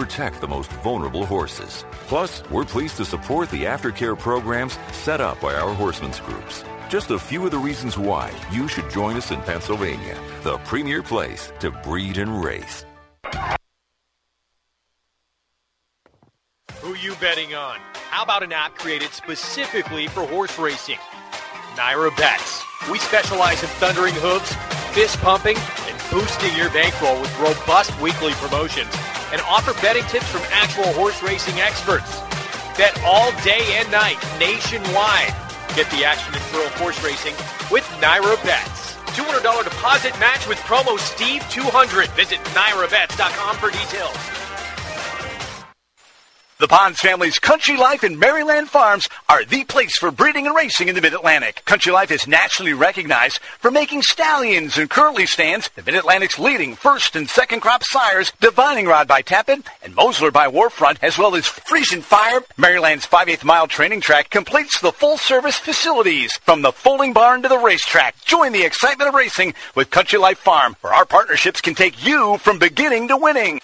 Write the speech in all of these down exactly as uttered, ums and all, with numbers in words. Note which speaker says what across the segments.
Speaker 1: protect the most vulnerable horses. Plus, we're pleased to support the aftercare programs set up by our horsemen's groups. Just a few of the reasons why you should join us in Pennsylvania, the premier place to breed and race.
Speaker 2: Who you betting on? How about an app created specifically for horse racing? Naira Bets. We specialize in thundering hooves, fist pumping, and boosting your bankroll with robust weekly promotions and offer betting tips from actual horse racing experts. Bet all day and night nationwide. Get the action in thrill horse racing with Naira Bets. two hundred dollars deposit match with promo Steve two hundred. Visit Naira Bets dot com for details.
Speaker 3: The Ponds family's Country Life and Maryland Farms are the place for breeding and racing in the Mid-Atlantic. Country Life is nationally recognized for making stallions and curly stands, the Mid-Atlantic's leading first and second crop sires, Divining Rod by Tappan and Mosler by Warfront, as well as Friesian Fire. Maryland's five-eighths mile training track completes the full-service facilities from the folding barn to the racetrack. Join the excitement of racing with Country Life Farm, where our partnerships can take you from beginning to winning.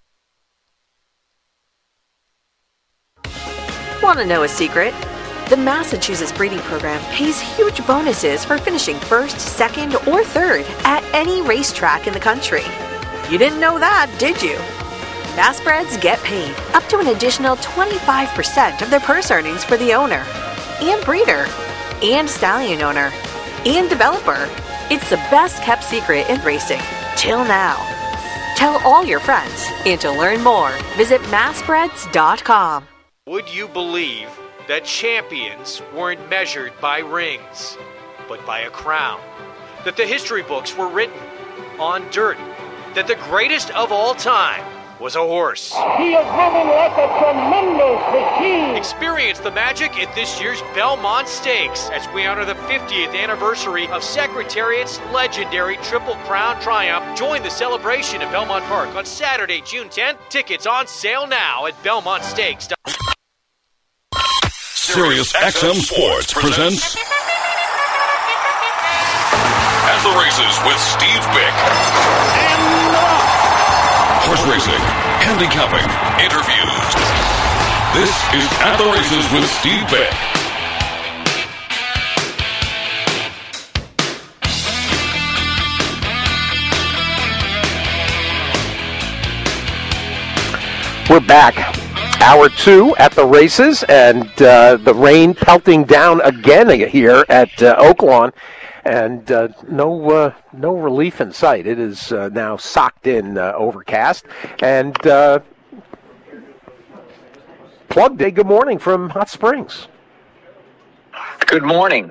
Speaker 4: Want to know a secret? The Massachusetts Breeding Program pays huge bonuses for finishing first, second, or third at any racetrack in the country. You didn't know that, did you? Massbreds get paid up to an additional twenty-five percent of their purse earnings for the owner, and breeder, and stallion owner, and developer. It's the best kept secret in racing, till now. Tell all your friends, and to learn more, visit massbreds dot com.
Speaker 2: Would you believe that champions weren't measured by rings, but by a crown? That the history books were written on dirt? That the greatest of all time was a horse?
Speaker 5: He is moving like a tremendous machine.
Speaker 2: Experience the magic at this year's Belmont Stakes as we honor the fiftieth anniversary of Secretariat's legendary Triple Crown Triumph. Join the celebration at Belmont Park on Saturday, June tenth. Tickets on sale now at belmont stakes dot com.
Speaker 6: Sirius X M Sports presents At the Races with Steve Bick. And horse racing, handicapping, interviews. This is At the Races with Steve Bick.
Speaker 7: We're back. Hour two at the races, and uh, the rain pelting down again here at uh, Oaklawn, and uh, no uh, no relief in sight. It is uh, now socked in, uh, overcast, and uh, Plug Day. Good morning from Hot Springs.
Speaker 8: Good morning.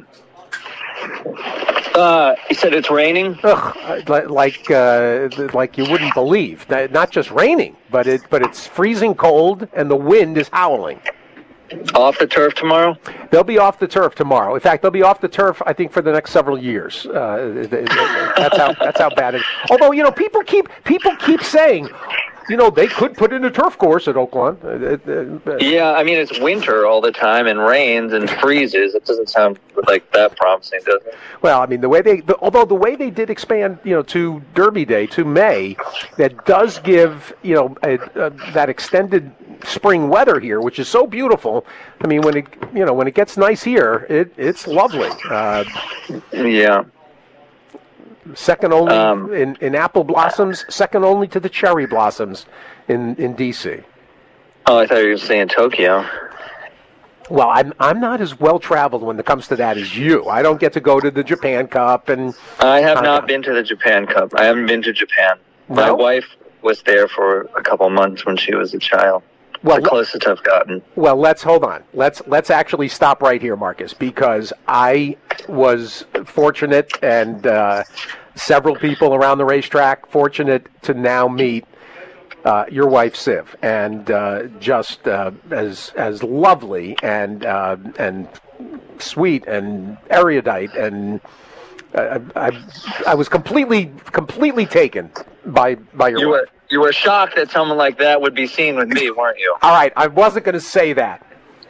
Speaker 8: Uh, you said it's raining?
Speaker 7: Ugh, like uh, like you wouldn't believe. Not just raining, but it but it's freezing cold, and the wind is howling.
Speaker 8: Off the turf tomorrow?
Speaker 7: They'll be off the turf tomorrow. In fact, they'll be off the turf, I think, for the next several years. Uh, that's how that's how bad it is. Although, you know, people keep people keep saying, you know, they could put in a turf course at Oaklawn.
Speaker 8: Yeah, I mean, it's winter all the time and rains and freezes. It doesn't sound like that promising, does it?
Speaker 7: Well, I mean, the way they, the, although the way they did expand, you know, to Derby Day, to May, that does give, you know, a, a, that extended spring weather here, which is so beautiful. I mean, when it, you know, when it gets nice here, it it's lovely. Uh,
Speaker 8: yeah.
Speaker 7: Second only
Speaker 8: um,
Speaker 7: in, in apple blossoms, second only to the cherry blossoms in, in D C.
Speaker 8: Oh, I thought you were saying Tokyo.
Speaker 7: Well, I'm I'm not as well traveled when it comes to that as you. I don't get to go to the Japan Cup, and
Speaker 8: I have
Speaker 7: uh,
Speaker 8: not been to the Japan Cup. I haven't been to Japan.
Speaker 7: No?
Speaker 8: My wife was there for a couple months when she was a child.
Speaker 7: Well,
Speaker 8: the closest I've gotten.
Speaker 7: Well, let's hold on. Let's let's actually stop right here, Marcus, because I was fortunate, and uh, several people around the racetrack fortunate to now meet uh, your wife, Siv, and uh, just uh, as as lovely and uh, and sweet and erudite, and uh, I I was completely completely taken by by your
Speaker 8: you
Speaker 7: wife.
Speaker 8: Were, you were shocked that someone like that would be seen with me, weren't you?
Speaker 7: All right, I wasn't going to say that.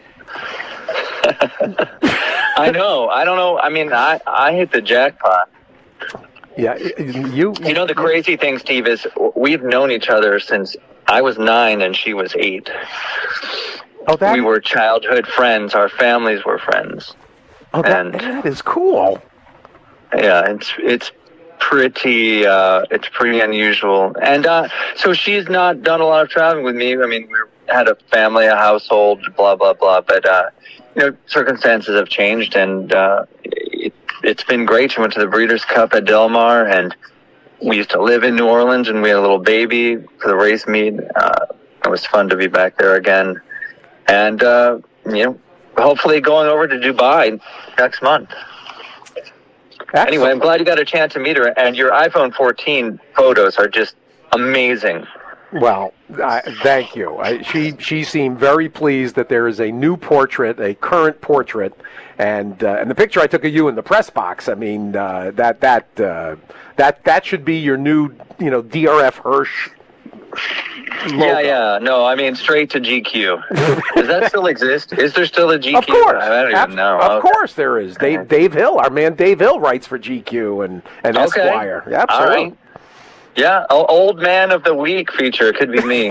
Speaker 8: I know. I don't know. I mean, I, I hit the jackpot.
Speaker 7: Yeah, you...
Speaker 8: You know, the crazy thing, Steve, is we've known each other since I was nine and she was eight.
Speaker 7: Oh, that
Speaker 8: we were childhood friends. Our families were friends.
Speaker 7: Oh, that,
Speaker 8: and,
Speaker 7: that is cool.
Speaker 8: Yeah, it's it's pretty uh, it's pretty unusual. And uh, so she's not done a lot of traveling with me. I mean, we had a family, a household, blah blah blah. But uh, you know, circumstances have changed, and uh, it, it's been great. She went to the Breeders' Cup at Del Mar, and we used to live in New Orleans, and we had a little baby for the race meet. Uh, it was fun to be back there again. And, uh, you know, hopefully going over to Dubai next month. Excellent. Anyway, I'm glad you got a chance to meet her. And your iPhone fourteen photos are just amazing.
Speaker 7: Well, uh, thank you. I, she she seemed very pleased that there is a new portrait, a current portrait, and uh, and the picture I took of you in the press box. I mean, uh, that that uh, that that should be your new, you know, D R F Hirsch logo.
Speaker 8: Yeah, yeah. No, I mean, straight to G Q. Does that still exist? Is there still a G Q?
Speaker 7: Of course.
Speaker 8: I don't
Speaker 7: Ab-
Speaker 8: even know.
Speaker 7: Of
Speaker 8: okay.
Speaker 7: course there is. Dave, Dave Hill, our man Dave Hill, writes for G Q and, and
Speaker 8: okay.
Speaker 7: Esquire. Absolutely.
Speaker 8: All right. Yeah, Old Man of the Week feature could be me.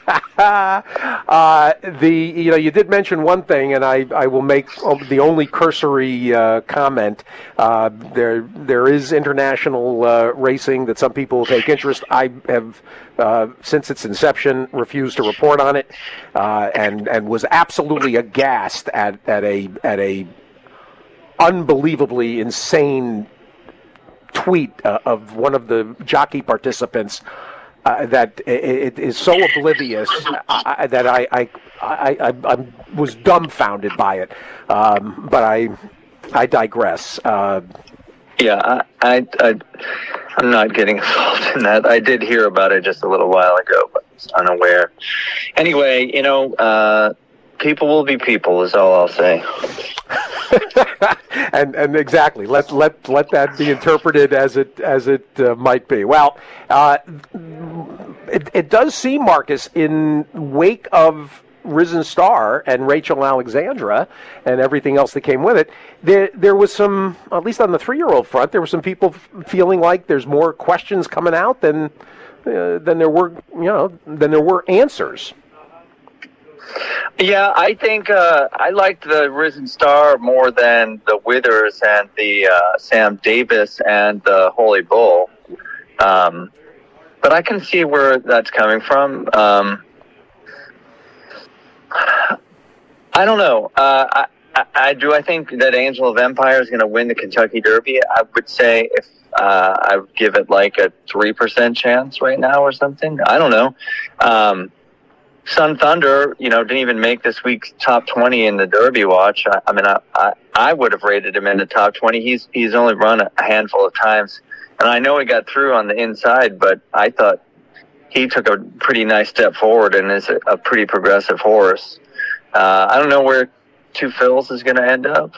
Speaker 7: uh, the you know you did mention one thing, and I, I will make the only cursory uh, comment. Uh, there there is international uh, racing that some people take interest. I have uh, since its inception refused to report on it, uh, and and was absolutely aghast at at a at a unbelievably insane tweet uh, of one of the jockey participants uh, that it, it is so oblivious uh, that I I, I I I was dumbfounded by it. Um, but I I digress. Uh,
Speaker 8: yeah, I, I I I'm not getting involved in that. I did hear about it just a little while ago, but I was unaware. Anyway, you know, uh, people will be people is all I'll say.
Speaker 7: and and exactly, let let let that be interpreted as it as it uh, might be. Well, uh, it it does seem, Marcus, in wake of Risen Star and Rachel Alexandra and everything else that came with it, there there was some, at least on the three-year-old front, there were some people f- feeling like there's more questions coming out than uh, than there were, you know, than there were answers.
Speaker 8: Yeah, I think uh, I liked the Risen Star more than the Withers and the uh, Sam Davis and the Holy Bull. Um, but I can see where that's coming from. Um, I don't know. Uh, I, I, I do. I think that Angel of Empire is going to win the Kentucky Derby. I would say if uh, I would give it like a three percent chance right now or something. I don't know. Um, Sun Thunder, you know, didn't even make this week's top twenty in the Derby watch. I, I mean, I, I, I would have rated him in the top twenty. He's he's only run a handful of times. And I know he got through on the inside, but I thought he took a pretty nice step forward and is a, a pretty progressive horse. Uh, I don't know where Two Phils is going to end up.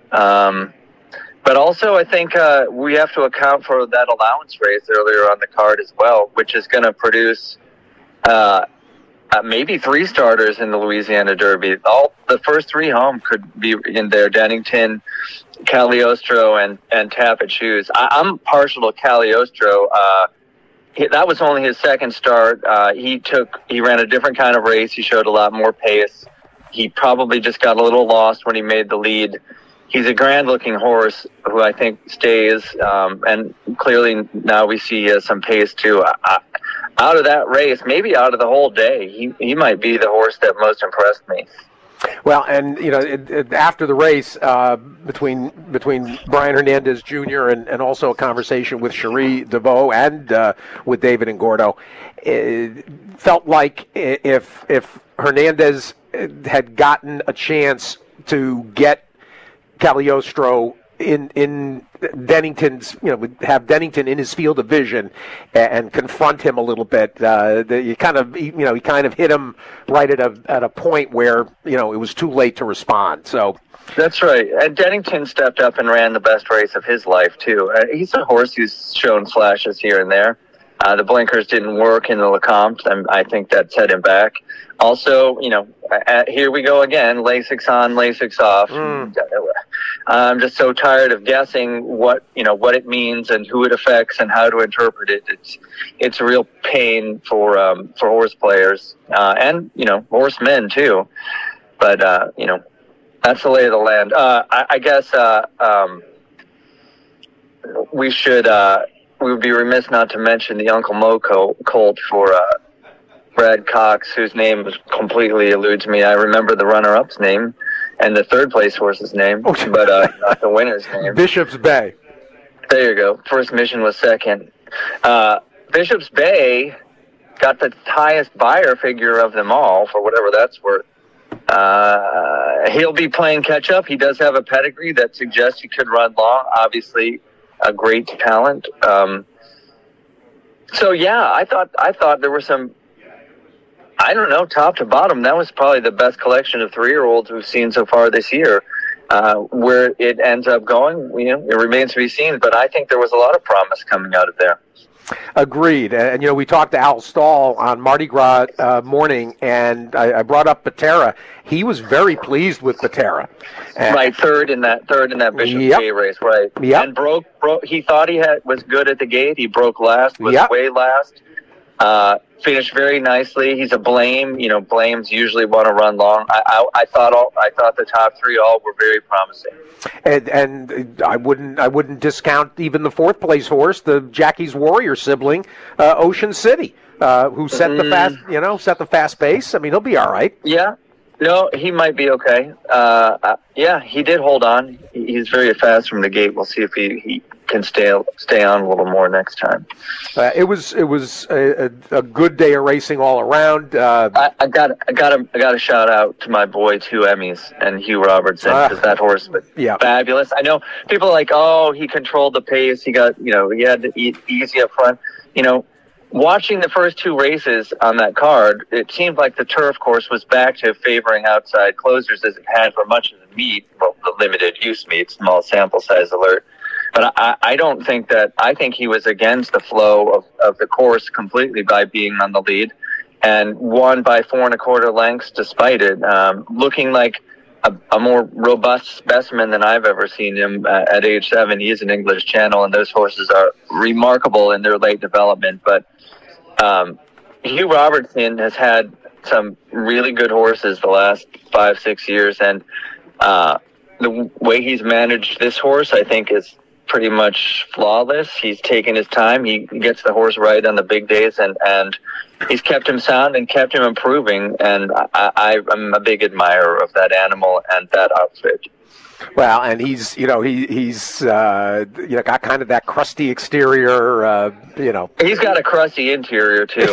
Speaker 8: Um, but also I think uh, we have to account for that allowance race earlier on the card as well, which is going to produce uh, Uh, maybe three starters in the Louisiana Derby. All the first three home could be in there: Dennington, Cagliostro, and and Tapit Shoes. I, I'm partial to Cagliostro. Uh, he, that was only his second start. Uh, he took he ran a different kind of race. He showed a lot more pace. He probably just got a little lost when he made the lead. He's a grand-looking horse who I think stays, um, and clearly now we see uh, some pace too. I, I, out of that race, maybe out of the whole day, he he might be the horse that most impressed me.
Speaker 7: Well, and you know, it, it, after the race, uh, between between Brian Hernandez Junior and, and also a conversation with Cherie DeVoe and uh, with David and Gordo, it felt like if if Hernandez had gotten a chance to get Cagliostro in in Dennington's, you know, would have Dennington in his field of vision and, and confront him a little bit. Uh, the, you kind of, you know, he kind of hit him right at a at a point where, you know, it was too late to respond. So
Speaker 8: that's right. And Dennington stepped up and ran the best race of his life too. Uh, he's a horse who's shown flashes here and there. Uh, the blinkers didn't work in the Lecomte, and I think that set him back. Also, you know, uh, here we go again, Lasix on, Lasix off. Mm. I'm just so tired of guessing what, you know, what it means and who it affects and how to interpret it. It's, it's a real pain for, um, for horse players, uh, and, you know, horsemen too. But, uh, you know, that's the lay of the land. Uh, I, I guess, uh, um, we should, uh, we would be remiss not to mention the Uncle Mo colt for, uh, Brad Cox, whose name completely eludes me. I remember the runner-up's name and the third-place horse's name, but uh, not the winner's name.
Speaker 7: Bishop's Bay.
Speaker 8: There you go. First mission was second. Uh, Bishop's Bay got the highest buyer figure of them all, for whatever that's worth. Uh, he'll be playing catch-up. He does have a pedigree that suggests he could run long. Obviously, a great talent. Um, so, yeah, I thought I thought there were some... I don't know, top to bottom, that was probably the best collection of three-year-olds we've seen so far this year. Uh, where it ends up going, you know, it remains to be seen, but I think there was a lot of promise coming out of there.
Speaker 7: Agreed. And, you know, we talked to Al Stahl on Mardi Gras uh, morning, and I, I brought up Patera. He was very pleased with Patera. And
Speaker 8: right, third in that third in that Bishop
Speaker 7: yep.
Speaker 8: Bay race, right.
Speaker 7: Yep.
Speaker 8: And broke, broke, he thought he had was good at the gate. He broke last, was
Speaker 7: yep.
Speaker 8: way last. Uh, finished very nicely. He's a blame. You know, blames usually want to run long. I, I, I thought all, I thought the top three all were very promising.
Speaker 7: And, and I wouldn't, I wouldn't discount even the fourth place horse, the Jackie's Warrior sibling, uh, Ocean City, uh, who set mm. the fast, you know, set the fast pace. I mean, he'll be all right.
Speaker 8: Yeah. No, he might be okay. Uh, uh, yeah, he did hold on. He's very fast from the gate. We'll see if he, he can stay stay on a little more next time.
Speaker 7: Uh, it was it was a, a, a good day of racing all around. Uh,
Speaker 8: I, I got I got a I got a shout out to my boy Two Emmys and Hugh Robertson, because uh, that horse was
Speaker 7: yeah.
Speaker 8: fabulous. I know people are like, oh, he controlled the pace. He got you know he had to eat easy up front. You know, watching the first two races on that card, it seemed like the turf course was back to favoring outside closers as it had for much of the meet, well, the limited use meet, small sample size alert. But I, I don't think that, I think he was against the flow of, of the course completely by being on the lead, and won by four and a quarter lengths despite it, um, looking like a, a more robust specimen than I've ever seen him at, at age seven. He is an English Channel, and those horses are remarkable in their late development. But um, Hugh Robertson has had some really good horses the last five, six years, and uh, the way he's managed this horse, I think, is pretty much flawless. He's taken his time. He gets the horse right on the big days, and, and he's kept him sound and kept him improving. And I, I, I'm a big admirer of that animal and that outfit.
Speaker 7: Well, and he's, you know, he he's, uh, you know, got kind of that crusty exterior, uh, you know.
Speaker 8: He's got a crusty interior, too,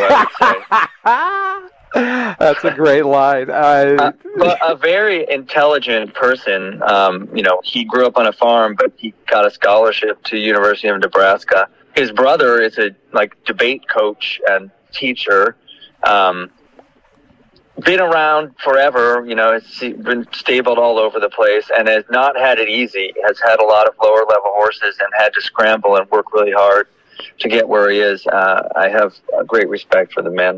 Speaker 8: I would say.
Speaker 7: That's a great line. Uh,
Speaker 8: uh, but a very intelligent person. Um, you know, he grew up on a farm, but he got a scholarship to University of Nebraska. His brother is a like debate coach and teacher. Um, been around forever. You know, has been stabled all over the place and has not had it easy. Has had a lot of lower level horses and had to scramble and work really hard to get where he is. Uh, I have a great respect for the man.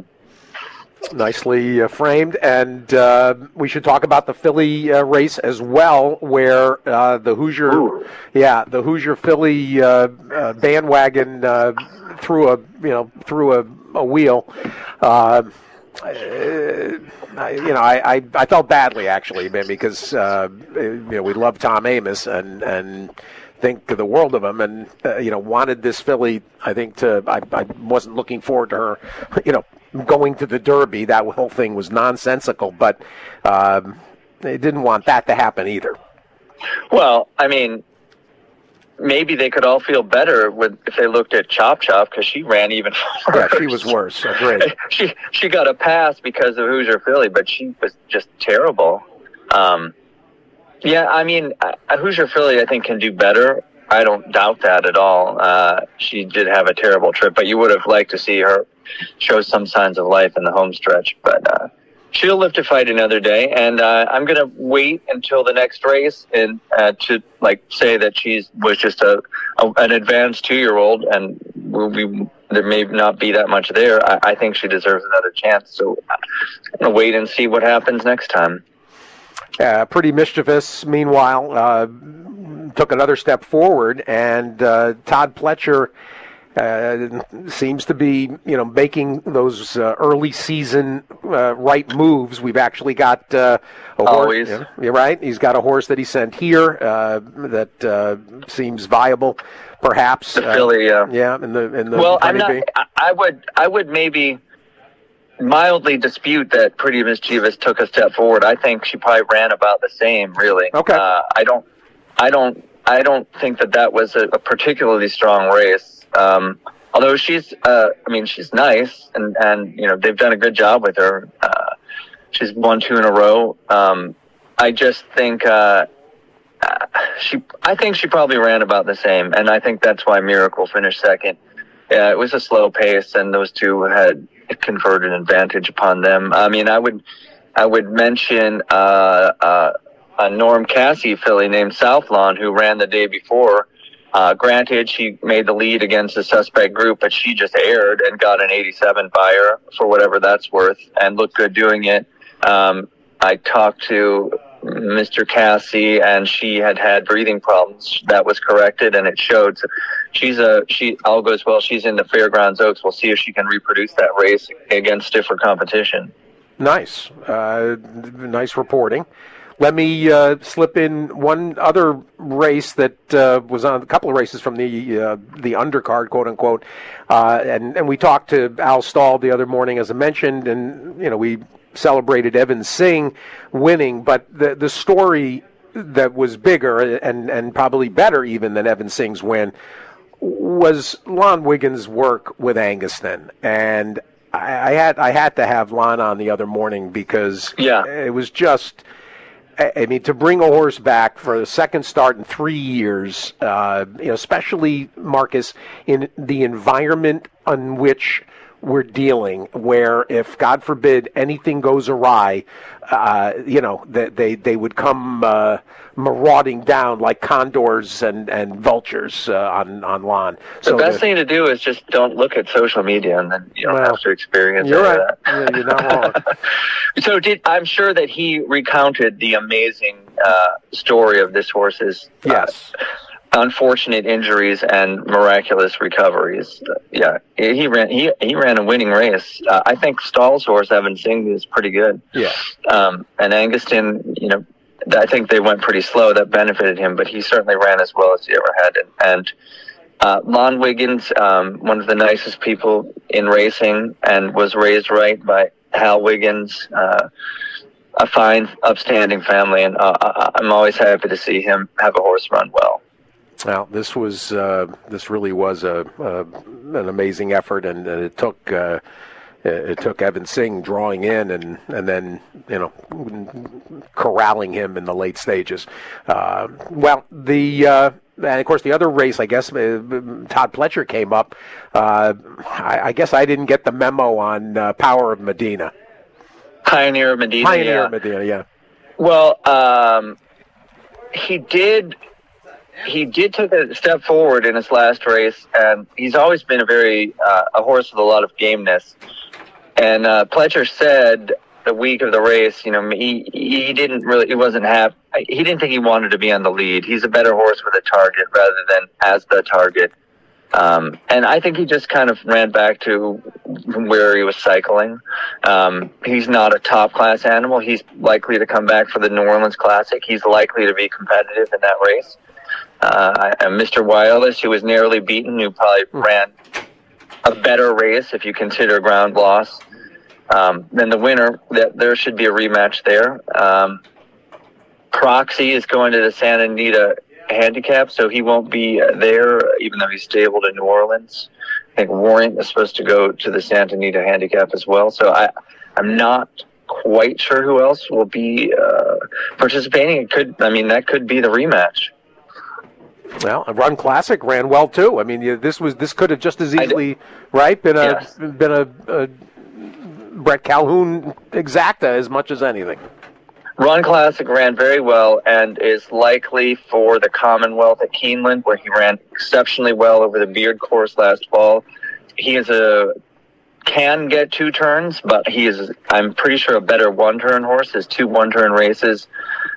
Speaker 7: Nicely uh, framed, and uh, we should talk about the Philly uh, race as well, where uh, the Hoosier, Ooh. yeah, the Hoosier Philly uh, uh, bandwagon uh, threw a, you know, threw a, a wheel. Uh, uh, I, you know, I, I, I felt badly actually, because uh, you know we love Tom Amoss and and think the world of him, and uh, you know wanted this filly. I think to I, I wasn't looking forward to her, you know. going to the Derby. That whole thing was nonsensical, but um, they didn't want that to happen either.
Speaker 8: Well, I mean, maybe they could all feel better with, if they looked at Chop Chop, because she ran even worse.
Speaker 7: Yeah, she was worse. Agreed.
Speaker 8: she she got a pass because of Hoosier Philly, but she was just terrible. Um, yeah, I mean, a Hoosier Philly, I think, can do better. I don't doubt that at all. Uh, she did have a terrible trip, but you would have liked to see her show some signs of life in the home stretch. But uh, she'll live to fight another day, and uh, I'm going to wait until the next race and uh, to like say that she's was just a, a an advanced two-year-old, and we'll be, there may not be that much there. I, I think she deserves another chance. So I'm going to wait and see what happens next time.
Speaker 7: Uh, pretty mischievous. Meanwhile, uh, took another step forward, and uh, Todd Pletcher uh, seems to be, you know, making those uh, early season uh, right moves. We've actually got uh, a
Speaker 8: Always.
Speaker 7: horse. Yeah, you're right. He's got a horse that he sent here uh, that uh, seems viable, perhaps.
Speaker 8: The filly,
Speaker 7: uh,
Speaker 8: yeah.
Speaker 7: Yeah, in the in the
Speaker 8: well, I'm not.
Speaker 7: Bee.
Speaker 8: I would. I would maybe mildly dispute that Pretty Mischievous took a step forward. I think she probably ran about the same. Really.
Speaker 7: Okay.
Speaker 8: Uh, I don't. I don't. I don't think that that was a, a particularly strong race. Um, although she's, uh, I mean, she's nice, and, and you know they've done a good job with her. Uh, she's won two in a row. Um, I just think uh, uh, she, I think she probably ran about the same, and I think that's why Miracle finished second. Yeah, it was a slow pace, and those two had conferred an advantage upon them. I mean, I would, I would mention uh, uh, a Norm Cassie filly named Southlawn who ran the day before. Uh, granted, she made the lead against the suspect group, but she just aired and got an eighty-seven buyer for whatever that's worth and looked good doing it. Um, I talked to Mister Cassie, and she had had breathing problems. That was corrected, and it showed. So she's a she. All goes well. She's in the Fairgrounds Oaks. We'll see if she can reproduce that race against stiffer competition.
Speaker 7: Nice, uh, nice reporting. Let me uh, slip in one other race that uh, was on a couple of races from the uh, the undercard, quote unquote, uh, and and we talked to Al Stahl the other morning, as I mentioned, and you know we celebrated Evan Singh winning, but the the story that was bigger and and probably better even than Evan Singh's win was Lon Wiggins' work with Anguston, and I, I had I had to have Lon on the other morning because
Speaker 8: yeah.
Speaker 7: it was just. I mean, to bring a horse back for the second start in three years, uh, you know, especially, Marcus, in the environment on which we're dealing, where if, God forbid, anything goes awry, uh, you know, they, they, they would come uh, marauding down like condors and, and vultures uh, on, on lawn.
Speaker 8: The
Speaker 7: so
Speaker 8: best
Speaker 7: the,
Speaker 8: thing to do is just don't look at social media, and then you don't
Speaker 7: well,
Speaker 8: have to experience
Speaker 7: you're
Speaker 8: any
Speaker 7: right.
Speaker 8: of that.
Speaker 7: Yeah, you're not wrong.
Speaker 8: So did, I'm sure that he recounted the amazing uh, story of this horse's uh,
Speaker 7: yes.
Speaker 8: unfortunate injuries and miraculous recoveries. Uh, yeah, he ran. He he ran a winning race. Uh, I think Stahl's horse Evan Singh is pretty good.
Speaker 7: Yeah.
Speaker 8: Um, and Anguston, you know, I think they went pretty slow. That benefited him, but he certainly ran as well as he ever had. And, and uh, Lon Wiggins, um, one of the nicest people in racing, and was raised right by Hal Wiggins. Uh, a fine, upstanding family, and uh, I'm always happy to see him have a horse run well.
Speaker 7: Well, this was uh, this really was a, a an amazing effort, and, and it took uh, it took Evan Singh drawing in and, and then you know corralling him in the late stages. Uh, well, the uh, and of course the other race, I guess uh, Todd Pletcher came up. Uh, I, I guess I didn't get the memo on uh, Power of Medina.
Speaker 8: Pioneer of Medina.
Speaker 7: Pioneer
Speaker 8: yeah.
Speaker 7: of Medina, yeah.
Speaker 8: Well, um, he did. He did take a step forward in his last race, and he's always been a very uh, a horse with a lot of gameness. And uh, Pletcher said the week of the race, you know, he he didn't really, he wasn't happy. He didn't think he wanted to be on the lead. He's a better horse with a target rather than as the target. Um, and I think he just kind of ran back to where he was cycling. Um, he's not a top-class animal. He's likely to come back for the New Orleans Classic. He's likely to be competitive in that race. Uh, and Mister Wireless, who was narrowly beaten, who probably ran a better race if you consider ground loss um, than the winner. That there should be a rematch there. Um, Proxy is going to the Santa Anita Handicap, so he won't be there, even though he's stable to New Orleans. I think Warrant is supposed to go to the Santa Anita Handicap as well. So I, I'm not quite sure who else will be uh, participating. It could, I mean, that could be the rematch.
Speaker 7: Well, a Run Classic ran well too. I mean, you, this was this could have just as easily, right, been a
Speaker 8: yes.
Speaker 7: been a, a Brett Calhoun exacta as much as anything.
Speaker 8: Run Classic ran very well and is likely for the Commonwealth at Keeneland, where he ran exceptionally well over the Beard course last fall. He is a can get two turns, but he is, I'm pretty sure, a better one-turn horse. His two one-turn races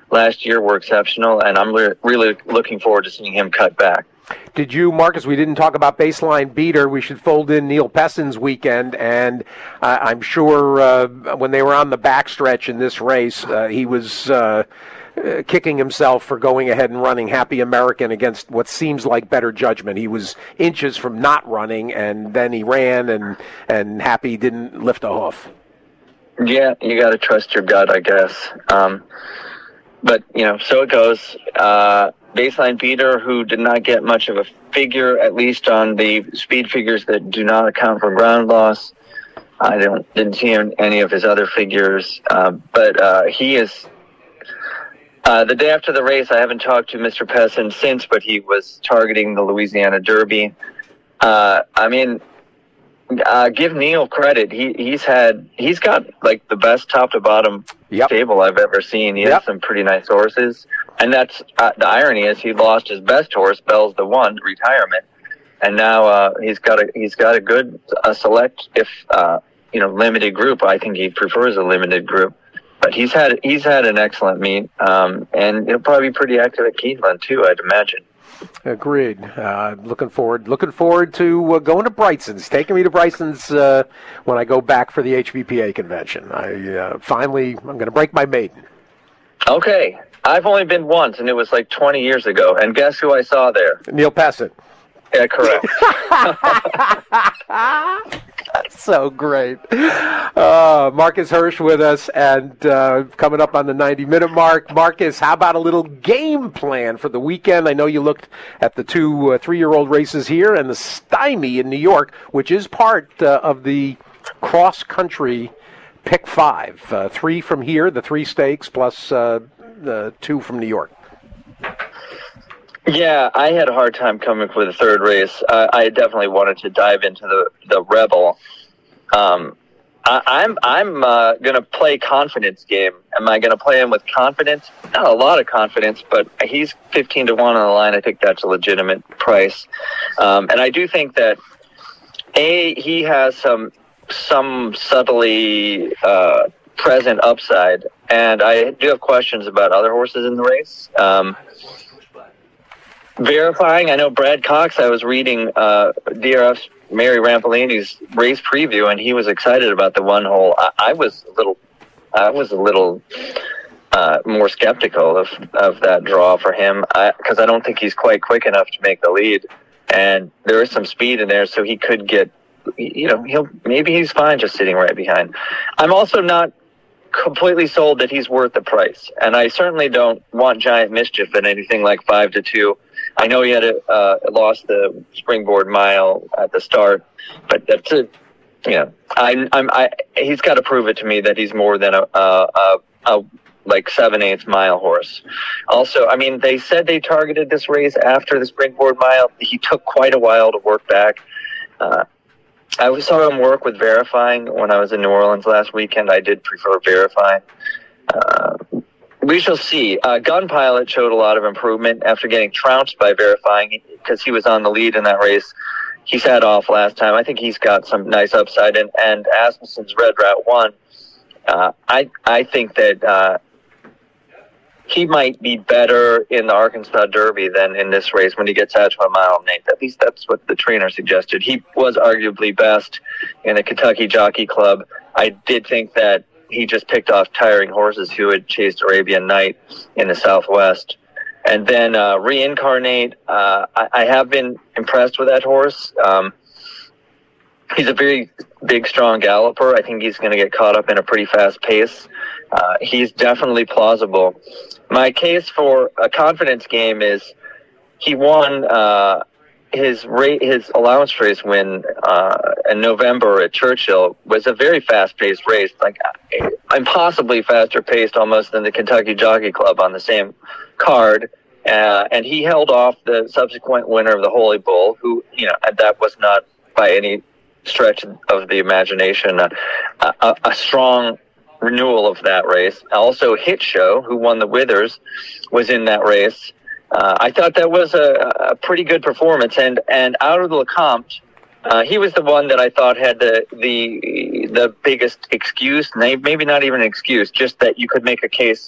Speaker 8: last year were exceptional, and I'm re- really looking forward to seeing him cut back.
Speaker 7: Did you, Marcus, we didn't talk about Baseline Beater. We should fold in Neil Pessin's weekend, and uh, I'm sure uh, when they were on the backstretch in this race, uh, he was uh, uh, kicking himself for going ahead and running Happy American against what seems like better judgment. He was inches from not running, and then he ran, and, and Happy didn't lift a hoof.
Speaker 8: Yeah, you got to trust your gut, I guess. Um, but, you know, so it goes. Uh, Baseline Beater, who did not get much of a figure, at least on the speed figures that do not account for ground loss. I don't didn't see him, any of his other figures, uh, but uh, he is. Uh, the day after the race, I haven't talked to Mister Pessin since, but he was targeting the Louisiana Derby. Uh, I mean, uh, give Neil credit. He he's had he's got like the best top to bottom yep. stable I've ever seen. He yep. has some pretty nice horses. And that's uh, the irony is he lost his best horse, Bell's the One, to retirement, and now uh, he's got a he's got a good uh, select, if uh, you know, limited group. I think he prefers a limited group, but he's had he's had an excellent meet, um, and he'll probably be pretty active at Keeneland too, I'd imagine. Agreed.
Speaker 7: Uh, looking forward looking forward to uh, going to Bryson's, taking me to Bryson's uh, when I go back for the H V P A convention. I uh, finally I'm going to break my maiden.
Speaker 8: Okay. I've only been once, and it was like twenty years ago. And guess who I saw there?
Speaker 7: Neil Pessin.
Speaker 8: Yeah, correct.
Speaker 7: That's so great. Uh, Marcus Hirsch with us, and uh, coming up on the ninety-minute mark. Marcus, how about a little game plan for the weekend? I know you looked at the two uh, three-year-old races here and the Stymie in New York, which is part uh, of the cross-country pick five. Uh, three from here, the three stakes, plus... Uh, Uh, two from New York.
Speaker 8: Yeah, I had a hard time coming up with the third race. Uh, I definitely wanted to dive into the the Rebel. Um, I, I'm I'm uh, going to play confidence game. Am I going to play him with confidence? Not a lot of confidence, but he's fifteen to one on the line. I think that's a legitimate price, um, and I do think that a he has some some subtly uh, present upside. And I do have questions about other horses in the race. Um, verifying, I know Brad Cox, I was reading uh, D R F's Mary Rampolini's race preview, and he was excited about the one hole. I, I was a little, I was a little uh, more skeptical of, of that draw for him, because I, I don't think he's quite quick enough to make the lead. And there is some speed in there, so he could get, you know, he'll maybe he's fine just sitting right behind. I'm also not completely sold that he's worth the price, and I certainly don't want Giant Mischief at anything like five to two. I know he had a, uh, lost the Springboard Mile at the start, but that's a, you know, I'm, I'm, I, he's got to prove it to me that he's more than a, a, a, a like seven eighths mile horse. Also, I mean, they said they targeted this race after the Springboard Mile. He took quite a while to work back. Uh, I saw him work with Verifying when I was in New Orleans last weekend. I did prefer Verifying. Uh, we shall see. Uh, Gun Pilot showed a lot of improvement after getting trounced by Verifying because he was on the lead in that race. He sat off last time. I think he's got some nice upside. And, and Asmussen's Red Rat won. Uh, I I think that uh, he might be better in the Arkansas Derby than in this race when he gets out to a mile and eight. At least that's what the trainer suggested. He was arguably best in the Kentucky Jockey Club. I did think that he just picked off tiring horses who had chased Arabian Night in the Southwest. And then uh, Reincarnate, uh, I, I have been impressed with that horse. Um, he's a very big, strong galloper. I think he's going to get caught up in a pretty fast pace. Uh, he's definitely plausible. My case for a confidence game is he won uh, his rate, his allowance race win uh, in November at Churchill was a very fast-paced race, like impossibly faster paced almost than the Kentucky Jockey Club on the same card. Uh, and he held off the subsequent winner of the Holy Bull, who, you know, that was not by any stretch of the imagination a, a, a strong renewal of that race. Also, Hit Show, who won the Withers, was in that race. Uh, I thought that was a, a pretty good performance. And, and out of the Lecomte, uh, he was the one that I thought had the the the biggest excuse, maybe not even an excuse, just that you could make a case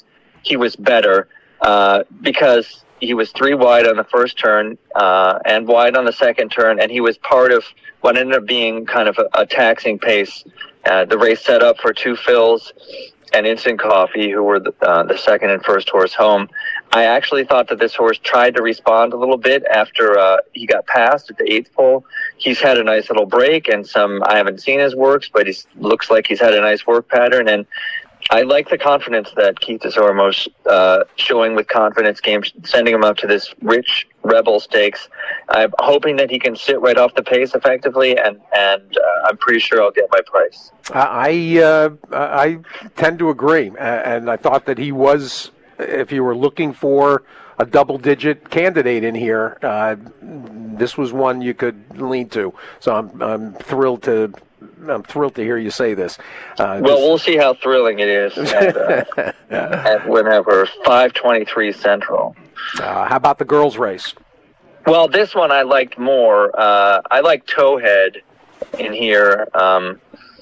Speaker 8: he was better uh, because he was three wide on the first turn uh, and wide on the second turn, and he was part of what ended up being kind of a, a taxing pace. Uh, the race set up for two fills and Instant Coffee, who were the, uh, the second and first horse home. I actually thought that this horse tried to respond a little bit after uh, he got passed at the eighth pole. He's had a nice little break and some, I haven't seen his works, but he looks like he's had a nice work pattern. And I like the confidence that Keith Desormeau's uh, showing with confidence games, sending him up to this rich Rebel Stakes. I'm hoping that he can sit right off the pace effectively, and and uh, I'm pretty sure I'll get my price.
Speaker 7: I uh, I tend to agree, and I thought that he was, if you were looking for a double-digit candidate in here, uh, this was one you could lean to. So I'm I'm thrilled to. I'm thrilled to hear you say this. Uh,
Speaker 8: well,
Speaker 7: this...
Speaker 8: we'll see how thrilling it is at, uh, at whenever five twenty-three Central.
Speaker 7: Uh, how about the girls' race?
Speaker 8: Well, this one I liked more. Uh, I like Towhead in here. Um,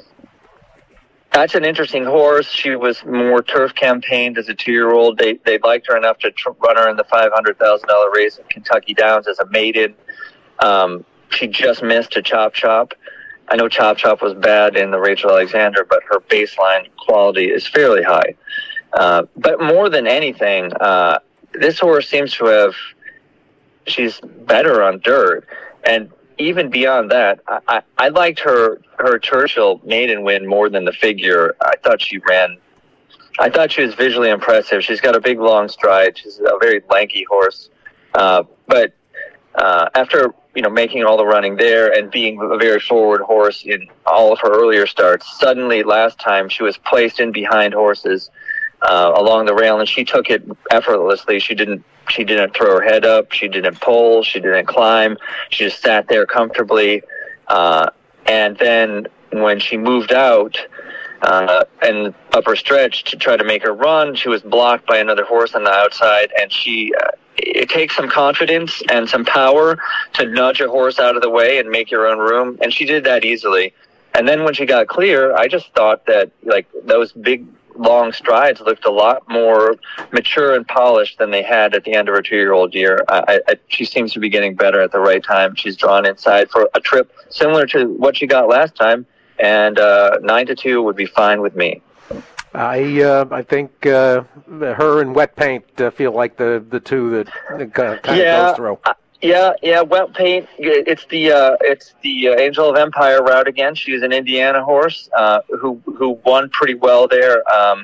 Speaker 8: that's an interesting horse. She was more turf campaigned as a two-year-old. They they liked her enough to tr- run her in the five hundred thousand dollars race at Kentucky Downs as a maiden. Um, she just missed to Chop Chop. I know Chop Chop was bad in the Rachel Alexander, but her baseline quality is fairly high. Uh, but more than anything, uh, this horse seems to have, she's better on dirt. And even beyond that, I, I, I liked her, her Churchill maiden win more than the figure. I thought she ran, I thought she was visually impressive. She's got a big, long stride. She's a very lanky horse. Uh, but uh, after... you know, making all the running there and being a very forward horse in all of her earlier starts. Suddenly, last time, she was placed in behind horses uh, along the rail, and she took it effortlessly. She didn't she didn't throw her head up. She didn't pull. She didn't climb. She just sat there comfortably. Uh, and then when she moved out uh, and upper stretch to try to make her run, she was blocked by another horse on the outside, and she... Uh, it takes some confidence and some power to nudge a horse out of the way and make your own room. And she did that easily. And then when she got clear, I just thought that like those big, long strides looked a lot more mature and polished than they had at the end of her two-year-old year. I, I, she seems to be getting better at the right time. She's drawn inside for a trip similar to what she got last time. And uh, nine to two would be fine with me.
Speaker 7: I uh, I think uh, her and Wet Paint uh, feel like the, the two that kind of
Speaker 8: yeah,
Speaker 7: goes through.
Speaker 8: Uh, yeah, yeah. Wet Paint. It's the uh, it's the uh, Angel of Empire route again. She's an Indiana horse uh, who who won pretty well there. Um,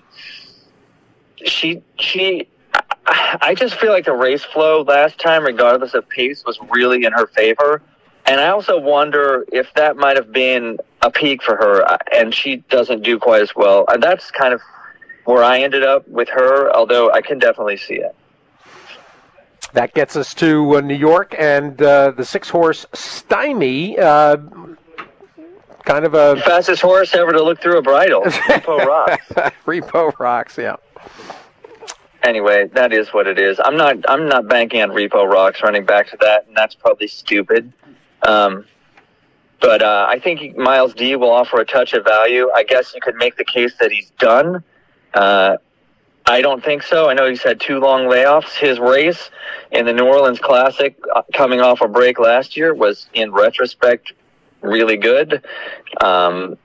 Speaker 8: she she. I, I just feel like the race flow last time, regardless of pace, was really in her favor. And I also wonder if that might have been a peak for her, and she doesn't do quite as well. And that's kind of where I ended up with her, although I can definitely see it.
Speaker 7: That gets us to uh, New York, and uh, the six-horse Stymie, uh, kind of a...
Speaker 8: fastest horse ever to look through a bridle, Repo Rocks.
Speaker 7: Repo Rocks, yeah.
Speaker 8: Anyway, that is what it is. I'm not I'm not banking on Repo Rocks running back to that, and that's probably stupid. Um, but uh, I think Miles D will offer a touch of value. I guess you could make the case that he's done. Uh, I don't think so. I know he's had two long layoffs. His race in the New Orleans Classic, uh, coming off a break last year, was, in retrospect, really good. Um,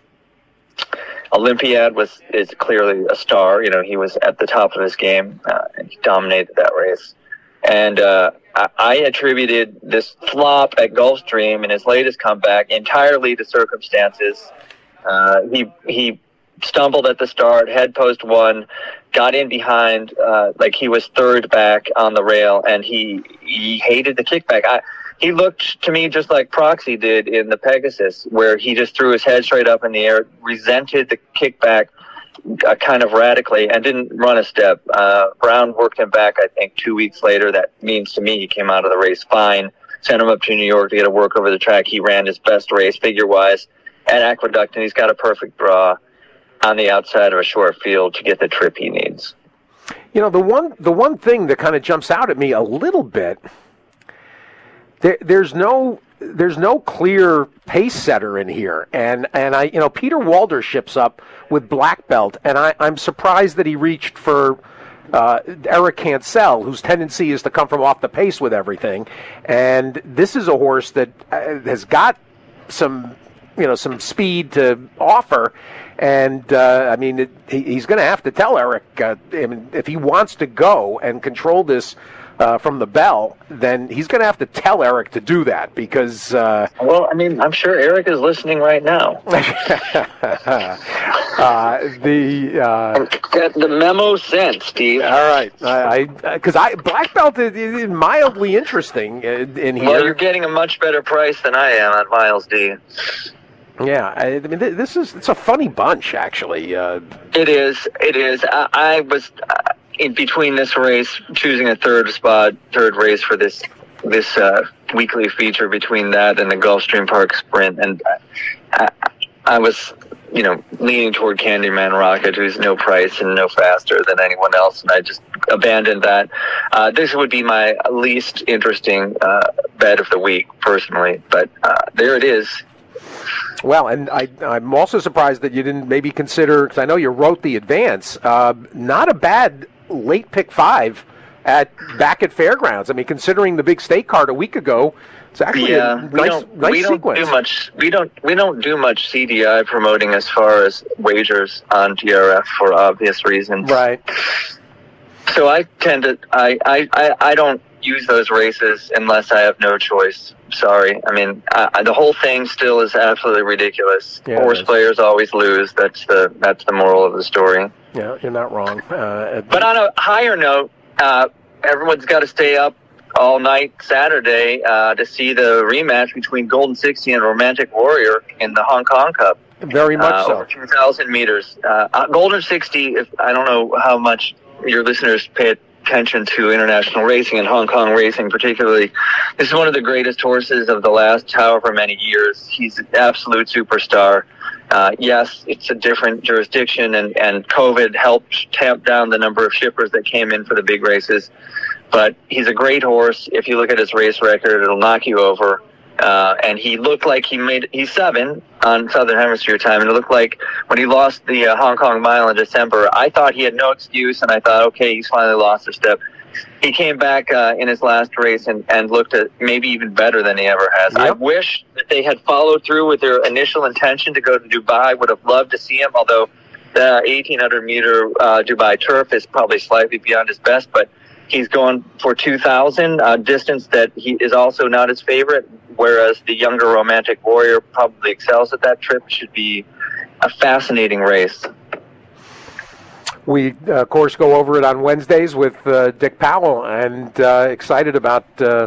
Speaker 8: Olympiad was is clearly a star. You know, he was at the top of his game, uh, and he dominated that race. And uh, I, I attributed this flop at Gulfstream in his latest comeback entirely to circumstances. Uh, he he stumbled at the start, head post one, got in behind, uh, like he was third back on the rail, and he he hated the kickback. I, he looked to me just like Proxy did in the Pegasus, where he just threw his head straight up in the air, resented the kickback uh, kind of radically, and didn't run a step. Uh, Brown worked him back, I think, two weeks later. That means to me he came out of the race fine, sent him up to New York to get a work over the track. He ran his best race figure-wise at Aqueduct, and he's got a perfect draw on the outside of a short field to get the trip he needs.
Speaker 7: You know, the one the one thing that kind of jumps out at me a little bit, there, there's no there's no clear pace setter in here, and and I you know Peter Walder ships up with black belt, and I, I'm surprised that he reached for uh, Eric Cancel, whose tendency is to come from off the pace with everything. And this is a horse that uh, has got some, you know, some speed to offer. And, uh, I mean, it, he, he's going to have to tell Eric, uh, I mean, if he wants to go and control this uh, from the bell, then he's going to have to tell Eric to do that because... Uh,
Speaker 8: well, I mean, I'm sure Eric is listening right now.
Speaker 7: uh, the uh,
Speaker 8: Get the memo sent, Steve.
Speaker 7: All right. I Because I, I, Black Belt is, is mildly interesting in, in here.
Speaker 8: Well, you're getting a much better price than I am at Miles D.
Speaker 7: Yeah, I, I mean, this is, it's a funny bunch, actually. Uh,
Speaker 8: it is, it is. I, I was uh, in between this race, choosing a third spot, third race for this this uh, weekly feature between that and the Gulfstream Park Sprint, and I, I was, you know, leaning toward Candyman Rocket, who's no price and no faster than anyone else, and I just abandoned that. Uh, this would be my least interesting uh, bet of the week, personally, but uh, there it is.
Speaker 7: Well, and I, I'm also surprised that you didn't maybe consider, because I know you wrote the advance, uh, not a bad late pick five at back at Fairgrounds. I mean, considering the big stake card a week ago, it's actually
Speaker 8: yeah,
Speaker 7: a
Speaker 8: we
Speaker 7: nice,
Speaker 8: don't,
Speaker 7: nice
Speaker 8: we don't
Speaker 7: sequence.
Speaker 8: Do much, we, don't, we don't do much C D I promoting as far as wagers on D R F for obvious reasons.
Speaker 7: Right.
Speaker 8: So I tend to, I, I, I, I don't use those races unless I have no choice. Sorry. I mean, I, the whole thing still is absolutely ridiculous.
Speaker 7: Yeah,
Speaker 8: Horse players always lose. That's the that's the moral of the story.
Speaker 7: Yeah, you're not wrong. Uh,
Speaker 8: but on a higher note, uh, everyone's got to stay up all night Saturday uh, to see the rematch between Golden sixty and Romantic Warrior in the Hong Kong Cup.
Speaker 7: Very much
Speaker 8: uh,
Speaker 7: so.
Speaker 8: Over two thousand meters. Uh, Golden sixty, if, I don't know how much your listeners pay attention to international racing and Hong Kong racing particularly. This is one of the greatest horses of the last however many years. He's an absolute superstar. Uh, yes, it's a different jurisdiction, and, and COVID helped tamp down the number of shippers that came in for the big races. But he's a great horse. If you look at his race record, it'll knock you over. Uh, and he looked like he made, he's seven on Southern Hemisphere time, and it looked like when he lost the uh, Hong Kong Mile in December, I thought he had no excuse, and I thought, okay, he's finally lost a step. He came back uh, in his last race and, and looked at maybe even better than he ever has. Yep. I wish that they had followed through with their initial intention to go to Dubai. Would have loved to see him, although the eighteen hundred meter uh, Dubai turf is probably slightly beyond his best, but he's going for two thousand, a distance that he is also not his favorite, whereas the younger Romantic Warrior probably excels at that trip. Should be a fascinating race.
Speaker 7: We, uh, of course, go over it on Wednesdays with uh, Dick Powell, and uh, excited about uh,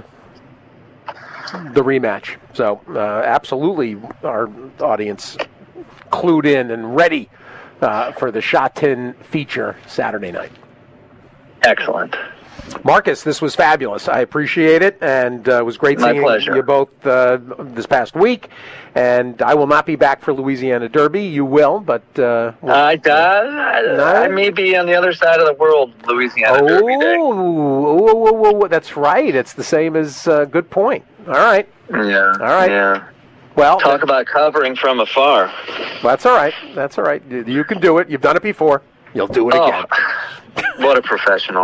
Speaker 7: the rematch. So, uh, absolutely, our audience clued in and ready uh, for the Sha Tin feature Saturday night.
Speaker 8: Excellent.
Speaker 7: Marcus, this was fabulous. I appreciate it, and uh, it was great
Speaker 8: My
Speaker 7: seeing
Speaker 8: pleasure.
Speaker 7: you both uh, this past week. And I will not be back for Louisiana Derby. You will, but... Uh, we'll,
Speaker 8: I, I, I may be on the other side of the world, Louisiana
Speaker 7: oh,
Speaker 8: Derby Day.
Speaker 7: Oh, oh, oh, oh, that's right. It's the same as... Uh, good point. All right.
Speaker 8: Yeah.
Speaker 7: All right.
Speaker 8: Yeah.
Speaker 7: Well,
Speaker 8: Talk about covering from afar.
Speaker 7: That's all right. That's all right. You can do it. You've done it before. You'll do it
Speaker 8: oh.
Speaker 7: again.
Speaker 8: What a professional.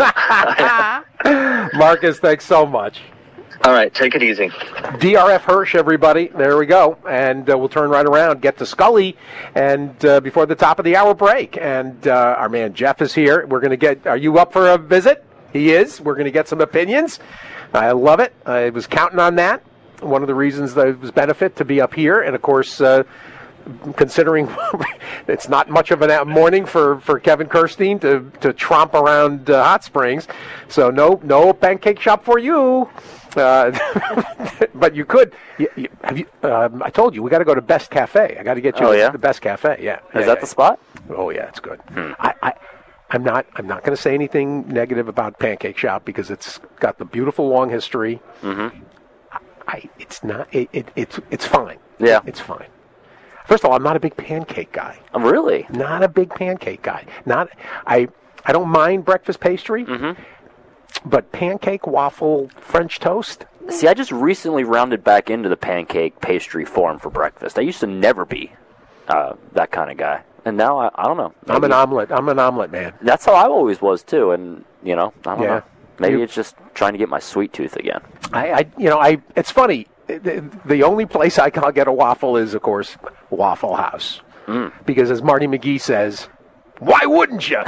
Speaker 7: Marcus, thanks so much.
Speaker 8: All right, take it easy.
Speaker 7: D R F Hirsch, everybody. There we go. And uh, we'll turn right around, get to Scully, and uh, before the top of the hour break. And uh, our man Jeff is here. We're going to get, are you up for a visit? He is. We're going to get some opinions. I love it. I was counting on that. One of the reasons that it was benefit to be up here. And, of course, uh, considering it's not much of a morning for, for Kevin Kirstein to, to tromp around uh, Hot Springs. So no no pancake shop for you. Uh, but you could. You, you, have you? Um, I told you we got to go to Best Cafe. I got to get you
Speaker 9: oh,
Speaker 7: to
Speaker 9: yeah?
Speaker 7: the Best Cafe. Yeah.
Speaker 9: Is
Speaker 7: yeah,
Speaker 9: that
Speaker 7: yeah.
Speaker 9: the spot?
Speaker 7: Oh yeah, it's good.
Speaker 9: Hmm.
Speaker 7: I, I I'm not I'm not going to say anything negative about Pancake Shop because it's got the beautiful long history.
Speaker 9: Mm-hmm.
Speaker 7: I, I it's not it, it it's it's fine.
Speaker 9: Yeah,
Speaker 7: it's fine. First of all, I'm not a big pancake guy.
Speaker 9: Oh, really?
Speaker 7: Not a big pancake guy. Not I. I don't mind breakfast pastry,
Speaker 9: mm-hmm.
Speaker 7: but pancake, waffle, French toast.
Speaker 9: See, I just recently rounded back into the pancake pastry form for breakfast. I used to never be uh, that kind of guy. And now, I, I don't know. Maybe,
Speaker 7: I'm an omelet. I'm an omelet man.
Speaker 9: That's how I always was, too. And, you know, I don't
Speaker 7: Yeah.
Speaker 9: know. Maybe
Speaker 7: You-
Speaker 9: it's just trying to get my sweet tooth again.
Speaker 7: I, I you know, I. It's funny. The, the only place I can get a waffle is, of course, Waffle House.
Speaker 9: Mm.
Speaker 7: Because as Marty McGee says, why wouldn't you?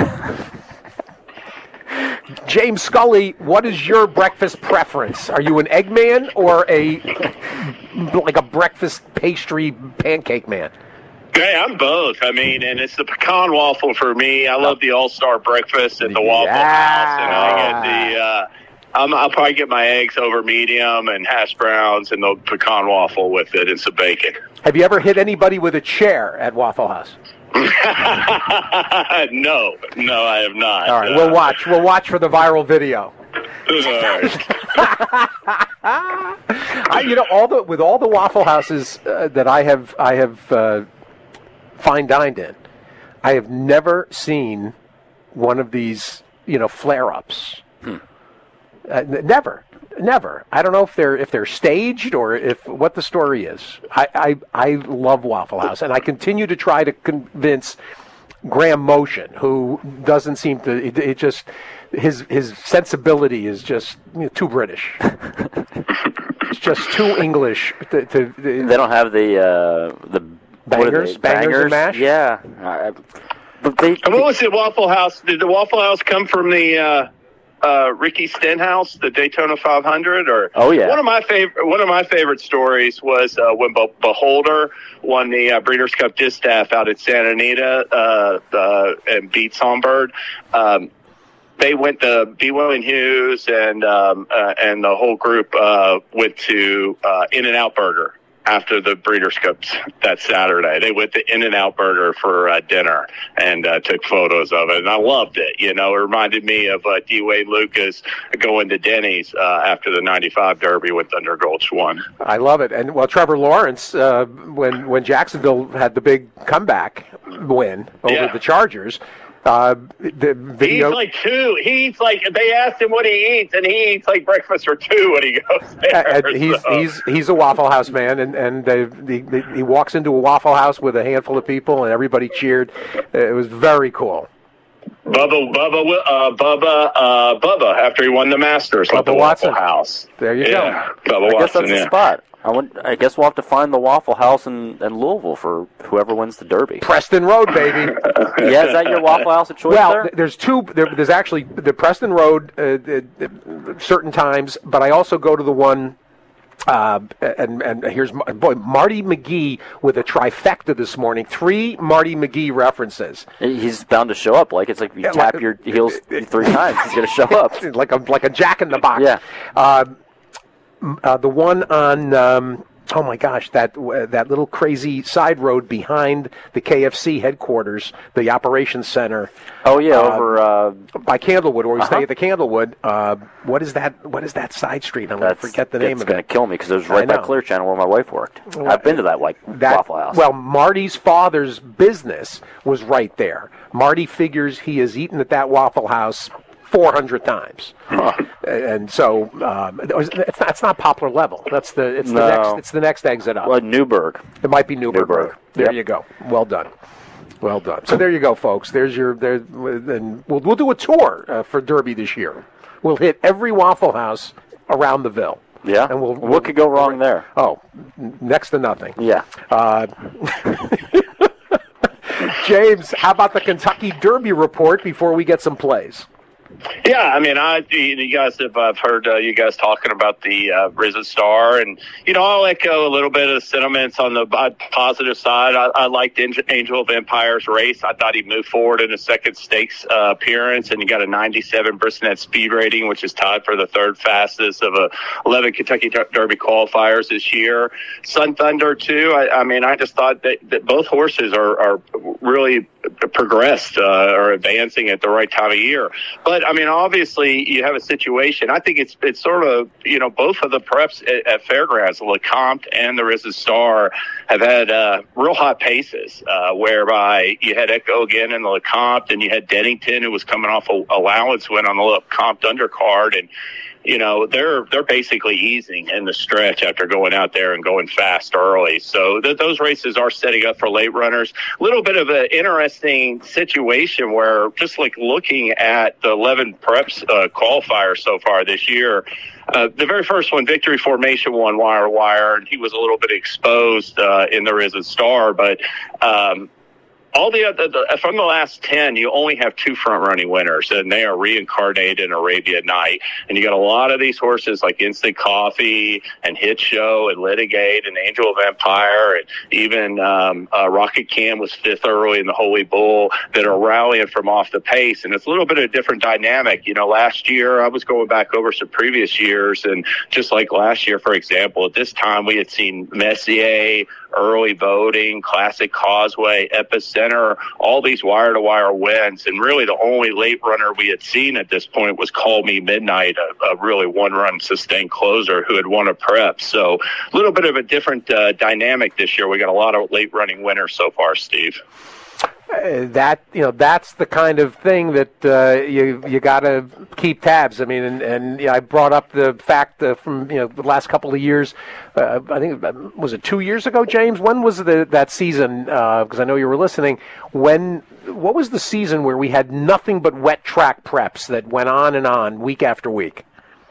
Speaker 7: James Scully, what is your breakfast preference? Are you an egg man or a like a breakfast pastry pancake man?
Speaker 10: Hey, I'm both. I mean, and it's the pecan waffle for me. I love the All-Star breakfast at the Waffle House, and I get the. Uh, I'm, I'll probably get my eggs over medium and hash browns and the pecan waffle with it and some bacon.
Speaker 7: Have you ever hit anybody with a chair at Waffle House?
Speaker 10: no, no, I have not.
Speaker 7: All right,
Speaker 10: uh,
Speaker 7: we'll watch. We'll watch for the viral video.
Speaker 10: All right.
Speaker 7: I, you know, all the with all the Waffle Houses uh, that I have, I have uh, fine dined in. I have never seen one of these, you know, flare-ups.
Speaker 9: Hmm.
Speaker 7: Uh, n- never, never. I don't know if they're if they're staged or if what the story is. I, I I love Waffle House, and I continue to try to convince Graham Motion, who doesn't seem to. It, it just his his sensibility is just you know, too British. It's just too English. To, to, to,
Speaker 9: They don't have the uh, the what are
Speaker 7: Bangers?
Speaker 9: they?
Speaker 7: Bangers and mash?
Speaker 9: Yeah, I, but they.
Speaker 10: And what was it, Waffle House? Did the Waffle House come from the uh, uh, Ricky Stenhouse, the Daytona five hundred? Or
Speaker 9: Oh, yeah.
Speaker 10: One of my favorite one of my favorite stories was uh, when Be- Beholder won the uh, Breeders' Cup Distaff out at Santa Anita uh, uh, and beat Songbird. Um, They went to B. William Hughes and um, uh, and the whole group uh, went to uh, In-N-Out Burger after the Breeders' Cup that Saturday. They went to In-N-Out Burger for uh, dinner and uh, took photos of it, and I loved it. You know, it reminded me of uh, D. Wade Lucas going to Denny's uh, after the ninety-five Derby when Thunder Gulch won.
Speaker 7: I love it. And well, Trevor Lawrence, uh, when when Jacksonville had the big comeback win over
Speaker 10: Yeah.
Speaker 7: the Chargers. Uh, the video.
Speaker 10: He's like two. He's like, they asked him what he eats, and he eats like breakfast for two when he goes there.
Speaker 7: Uh, he's
Speaker 10: so.
Speaker 7: he's he's a Waffle House man, and and they, they, they, he walks into a Waffle House with a handful of people, and everybody cheered. It was very cool.
Speaker 10: Bubba, Bubba, uh, Bubba, uh, Bubba. After he won the Masters with
Speaker 7: Bubba
Speaker 10: the
Speaker 7: Watson.
Speaker 10: Waffle House.
Speaker 7: There you
Speaker 10: yeah,
Speaker 7: go.
Speaker 10: Bubba
Speaker 9: I guess
Speaker 10: Watson.
Speaker 9: that's the
Speaker 10: Yeah.
Speaker 9: spot. I, want, I guess we'll have to find the Waffle House in, in Louisville for whoever wins the Derby.
Speaker 7: Preston Road, baby.
Speaker 9: Yeah, is that your Waffle House of choice
Speaker 7: Well,
Speaker 9: there?
Speaker 7: th- there's two. There, there's actually the Preston Road uh, uh, certain times, but I also go to the one. Uh, and and here's boy Marty McGee with a trifecta this morning. Three Marty McGee references.
Speaker 9: He's bound to show up. Like it's like you
Speaker 7: Yeah,
Speaker 9: tap
Speaker 7: like-
Speaker 9: your heels three times, he's going to show up.
Speaker 7: like a like a Jack in the Box.
Speaker 9: Yeah.
Speaker 7: Uh, uh, the one on um, oh my gosh, that uh, that little crazy side road behind the K F C headquarters, the operations center.
Speaker 9: Oh yeah,
Speaker 7: Uh,
Speaker 9: over uh,
Speaker 7: by Candlewood, where we
Speaker 9: Uh-huh.
Speaker 7: stay at the Candlewood. Uh, what is that? What is that side street? I'm going to
Speaker 9: that's
Speaker 7: forget the name
Speaker 9: it's
Speaker 7: of
Speaker 9: going
Speaker 7: it.
Speaker 9: to kill me because it was
Speaker 7: I
Speaker 9: right by
Speaker 7: know.
Speaker 9: Clear Channel where my wife worked. I've been to that like
Speaker 7: That,
Speaker 9: Waffle House.
Speaker 7: Well, Marty's father's business was right there. Marty figures he has eaten at that Waffle House four hundred times, and so um, it's not it's not Poplar level. That's the it's the
Speaker 9: No.
Speaker 7: next it's the next exit up.
Speaker 9: well, Newburgh.
Speaker 7: It might be Newburgh.
Speaker 9: Newburgh.
Speaker 7: Road. There
Speaker 9: Yep.
Speaker 7: you go. Well done. Well done. So there you go, folks. There's your there. And we'll we'll do a tour uh, for Derby this year. We'll hit every Waffle House around the Ville.
Speaker 9: Yeah.
Speaker 7: And we'll,
Speaker 9: what could go wrong there?
Speaker 7: Oh, n- next to nothing.
Speaker 9: Yeah.
Speaker 7: Uh, James, how about the Kentucky Derby report before we get some plays?
Speaker 10: Yeah, I mean, I you guys have I've heard uh, you guys talking about the uh, Risen Star, and you know I'll echo a little bit of sentiments on the uh, positive side. I, I liked Angel, Angel of Empire's race. I thought he moved forward in a second stakes uh, appearance, and he got a ninety-seven Brisnet speed rating, which is tied for the third fastest of uh, eleven Kentucky Derby qualifiers this year. Sun Thunder too. I, I mean, I just thought that, that both horses are, are really progressed uh, or advancing at the right time of year. But I mean, obviously, you have a situation. I think it's it's sort of you know both of the preps at, at Fairgrounds, the LeCompte and the Risen Star, have had uh, real high paces. Uh, whereby you had Echo again in the LeCompte, and you had Dennington, who was coming off a allowance win on the LeCompte undercard, and you know, they're they're basically easing in the stretch after going out there and going fast early. So th- those races are setting up for late runners. A little bit of an interesting situation where just like looking at the eleven preps uh, qualifiers so far this year, Uh, the very first one, Victory Formation, won wire wire, and he was a little bit exposed uh, in the Risen Star. But um, all the other, the, from the last ten, you only have two front-running winners, and they are Reincarnate and Arabia Night. And you got a lot of these horses like Instant Coffee and Hit Show and Litigate and Angel of Empire, and even um, uh, Rocket Cam was fifth early in the Holy Bull, that are rallying from off the pace. And it's a little bit of a different dynamic. You know, last year I was going back over some previous years, and just like last year, for example, at this time we had seen Messier, Early Voting, Classic Causeway, Epicenter, all these wire-to-wire wins. And really the only late runner we had seen at this point was Call Me Midnight, a, a really one-run sustained closer who had won a prep. So a little bit of a different uh, dynamic this year. We got a lot of late-running winners so far, Steve.
Speaker 7: Uh, that you know that's the kind of thing that uh, you you got to keep tabs. I mean, and, and you know, I brought up the fact uh, from you know the last couple of years. Uh, I think was it two years ago, James? When was the that season? Because uh, I know you were listening. When what was the season where we had nothing but wet track preps that went on and on week after week?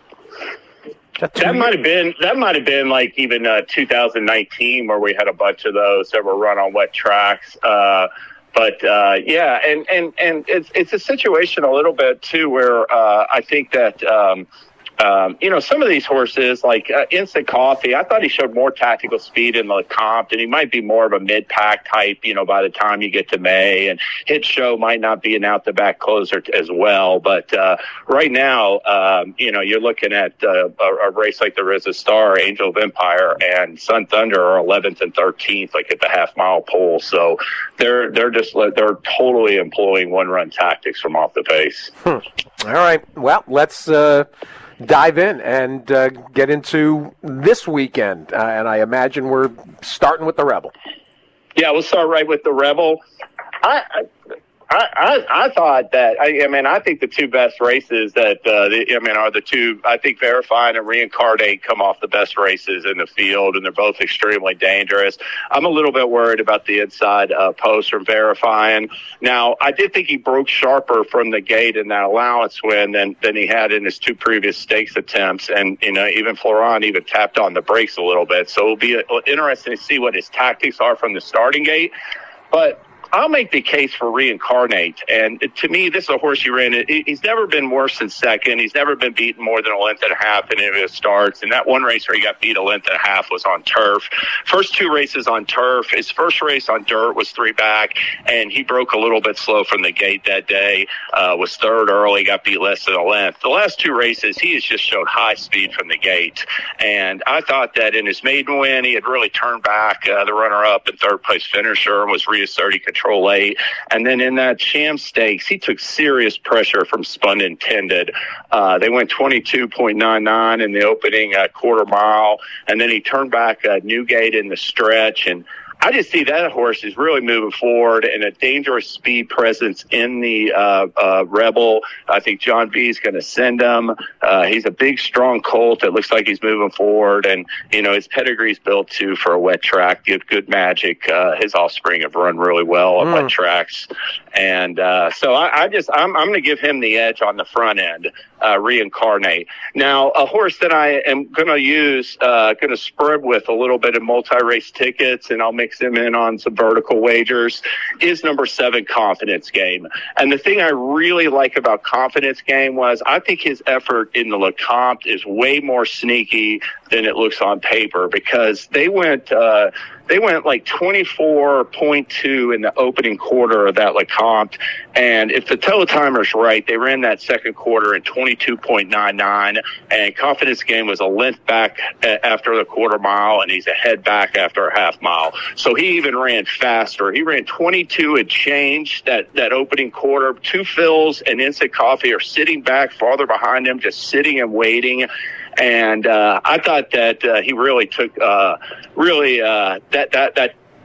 Speaker 10: That, that might have been that might have been like even uh, two thousand nineteen, where we had a bunch of those that were run on wet tracks. Uh, But, uh, yeah, and, and, and it's, it's a situation a little bit, too, where uh, I think that, um, um, you know, some of these horses, like uh, Instant Coffee, I thought he showed more tactical speed in the Lecomte, and he might be more of a mid-pack type, you know, by the time you get to May. And Hit Show might not be an out-the-back closer t- as well. But uh, right now, um, you know, you're looking at uh, a, a race like the Risen Star, Angel of Empire, and Sun Thunder are eleventh and thirteenth, like at the half-mile pole. So they're they're just they're totally employing one-run tactics from off the pace.
Speaker 7: Hmm. All right. Well, let's uh, dive in and uh, get into this weekend. Uh, and I imagine we're starting with the Rebel.
Speaker 10: Yeah, we'll start right with the Rebel. I, I I, I, I thought that, I, I mean, I think the two best races that, uh, the, I mean, are the two, I think Verifine and Reincarnate come off the best races in the field, and they're both extremely dangerous. I'm a little bit worried about the inside uh, post from Verifine. Now, I did think he broke sharper from the gate in that allowance win than, than he had in his two previous stakes attempts, and, you know, even Florent even tapped on the brakes a little bit. So it'll be interesting to see what his tactics are from the starting gate. But I'll make the case for Reincarnate. And to me, this is a horse he ran. He's never been worse than second. He's never been beaten more than a length and a half in any of his starts. And that one race where he got beat a length and a half was on turf. First two races on turf. His first race on dirt was three back, and he broke a little bit slow from the gate that day. Uh, was third early, got beat less than a length. The last two races, he has just showed high speed from the gate. And I thought that in his maiden win, he had really turned back uh, the runner-up and third-place finisher and was reasserting control late. And then in that Sham Stakes, he took serious pressure from Spun Intended. Uh, they went twenty-two point nine nine in the opening uh, quarter mile, and then he turned back uh, Newgate in the stretch. And I just see that horse is really moving forward and a dangerous speed presence in the uh, uh, Rebel. I think John B is going to send him. Uh, he's a big, strong colt that looks like he's moving forward. And, you know, his pedigree's built, too, for a wet track. Good, good magic. Uh, his offspring have run really well on mm. wet tracks. And uh, so I, I just, I'm, I'm going to give him the edge on the front end, uh, Reincarnate. Now, a horse that I am going to use, uh, going to spread with a little bit of multi-race tickets, and I'll mix him in on some vertical wagers, is number seven, Confidence Game. And the thing I really like about Confidence Game was I think his effort in the Lecomte is way more sneaky than it looks on paper, because they went, uh, They went like twenty-four point two in the opening quarter of that Lecomte. And if the teletimer's right, they ran that second quarter in twenty-two point nine nine. And Confidence Game was a length back after the quarter mile, and he's a head back after a half mile. So he even ran faster. He ran twenty-two and change that, that opening quarter. Two Fills and Instant Coffee are sitting back farther behind him, just sitting and waiting. And uh, I thought that uh, he really took uh, really uh, that that that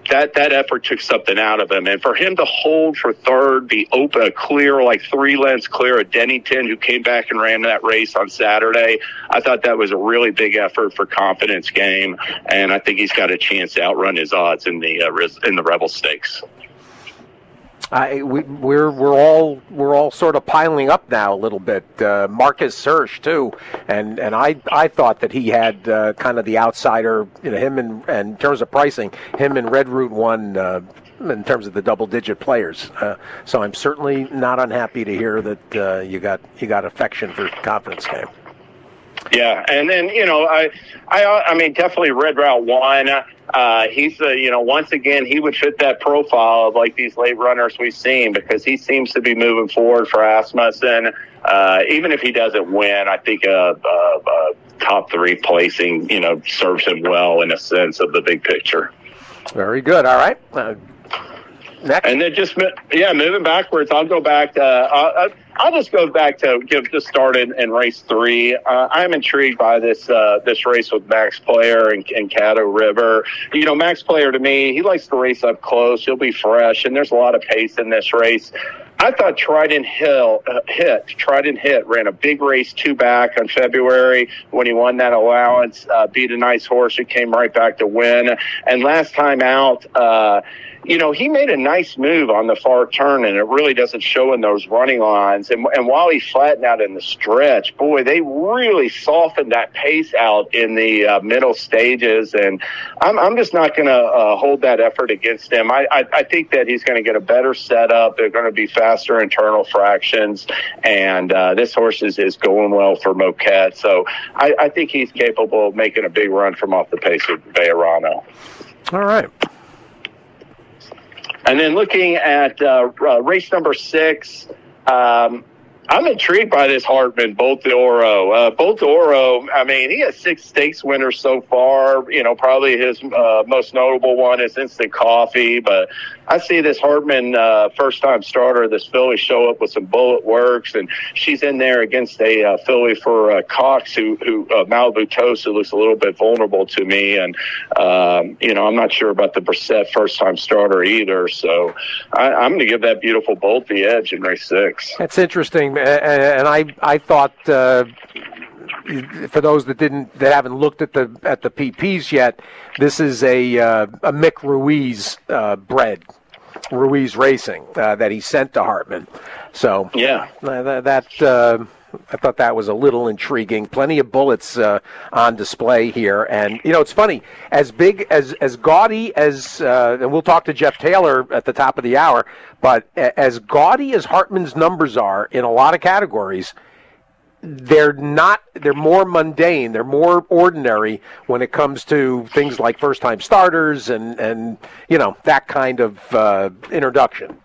Speaker 10: that, that effort took something out of him. And for him to hold for third, be open, clear, like three lengths clear of Dennington, who came back and ran that race on Saturday, I thought that was a really big effort for confidence game. And I think he's got a chance to outrun his odds in the uh, in the Rebel Stakes.
Speaker 7: I, we, we're we're all we're all sort of piling up now a little bit. Uh, Marcus Hirsch too, and and I I thought that he had uh, kind of the outsider. You know, him and, and in terms of pricing, him and Red Route One uh, in terms of the double digit players. Uh, so I'm certainly not unhappy to hear that uh, you got you got affection for Confidence Game.
Speaker 10: Yeah, and then you know I I I mean definitely Red Route One. Uh, he's, uh, you know, once again, he would fit that profile of like these late runners we've seen because he seems to be moving forward for Asmussen. Uh, even if he doesn't win, I think a, a, a top three placing, you know, serves him well in a sense of the big picture.
Speaker 7: Very good. All right. Uh, next.
Speaker 10: And then just, yeah, moving backwards, I'll go back to, uh, I'll just go back to give just started in race three. Uh, I'm intrigued by this uh, this race with Max Player and, and Caddo River. You know, Max Player to me, he likes to race up close. He'll be fresh, and there's a lot of pace in this race. I thought Trident Hill uh, hit Trident Hit ran a big race two back on February when he won that allowance. Uh, beat a nice horse who came right back to win. And last time out, uh, you know, he made a nice move on the far turn, and it really doesn't show in those running lines. And, and while he flattened out in the stretch, boy, they really softened that pace out in the uh, middle stages. And I'm, I'm just not going to uh, hold that effort against him. I, I, I think that he's going to get a better setup. They're going to be faster internal fractions. And uh, this horse is, is going well for Moquette. So I, I think he's capable of making a big run from off the pace of Bayerano.
Speaker 7: All right.
Speaker 10: And then looking at uh, uh, race number six, um, I'm intrigued by this Hartman, Bolt d'Oro. Uh, Bolt d'Oro, I mean, he has six stakes winners so far. You know, probably his uh, most notable one is Instant Coffee. But I see this Hartman uh, first-time starter, this filly, show up with some bullet works. And she's in there against a uh, filly for uh, Cox, who, who uh, Malibu Toast, who looks a little bit vulnerable to me. And, um, you know, I'm not sure about the Brissett first-time starter either. So I, I'm going to give that beautiful Bolt the edge in race six.
Speaker 7: That's interesting. And I, I thought, uh, for those that didn't, that haven't looked at the at the P Ps yet, this is a uh, a Mick Ruiz uh, bred, Ruiz Racing uh, that he sent to Hartman. So
Speaker 10: yeah,
Speaker 7: uh, that uh, I thought that was a little intriguing. Plenty of bullets uh, on display here, and you know it's funny. As big as as gaudy as, uh, and we'll talk to Jeff Taylor at the top of the hour. But as gaudy as Hartman's numbers are in a lot of categories, they're not. They're more mundane. They're more ordinary when it comes to things like first-time starters and and you know that kind of uh, introduction.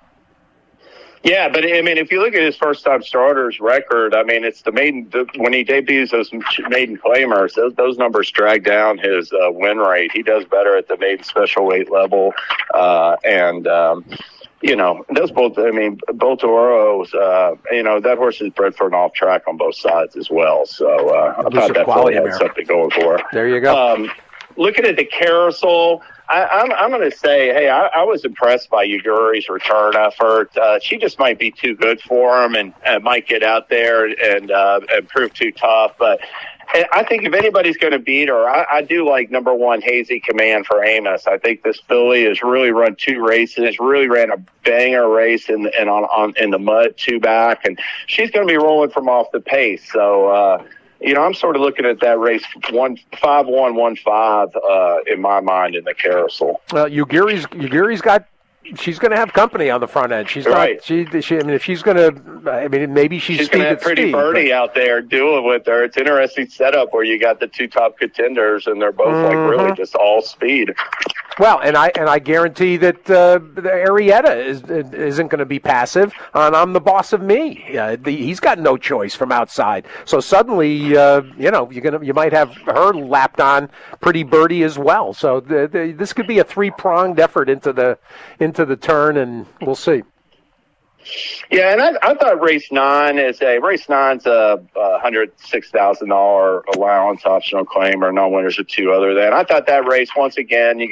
Speaker 10: Yeah, but I mean, if you look at his first-time starters record, I mean, it's the maiden the, when he debuts those maiden claimers, those, those numbers drag down his uh, win rate. He does better at the maiden special weight level, uh, and. Um, You know, those both, I mean, Bolt d'Oro's, uh, you know, that horse is bred for an off track on both sides as well. So uh, I thought that really had something going for her.
Speaker 7: There you go.
Speaker 10: Um, looking at the carousel, I, I'm, I'm going to say, hey, I, I was impressed by Uguri's return effort. Uh, she just might be too good for him and, and might get out there and, uh, and prove too tough. But I think if anybody's going to beat her, I, I do like number one, Hazy Command for Amos. I think this filly has really run two races, really ran a banger race in the, in, on, on, in the mud, two back, and she's going to be rolling from off the pace. So, uh, you know, I'm sort of looking at that race one five one one five uh, in my mind in the carousel.
Speaker 7: Well, Uguri's Uguri's got. She's going to have company on the front end. She's
Speaker 10: right.
Speaker 7: not. She, she. I mean, if she's going to, I mean, maybe she's,
Speaker 10: she's going to have Pretty
Speaker 7: speed,
Speaker 10: Birdie
Speaker 7: but...
Speaker 10: out there doing with her. It's an interesting setup where you got the two top contenders, and they're both mm-hmm. like really just all speed.
Speaker 7: Well, and I and I guarantee that uh, Arrieta is isn't going to be passive on I'm the boss of me. Uh, the, he's got no choice from outside. So suddenly, uh, you know, you're gonna you might have her lapped on Pretty Birdie as well. So the, the, this could be a three pronged effort into the into the turn, and we'll see.
Speaker 10: Yeah, and I, I thought race nine is a race nine's a, a hundred six thousand dollar allowance optional claim or non winners of two other than. I thought that race once again you get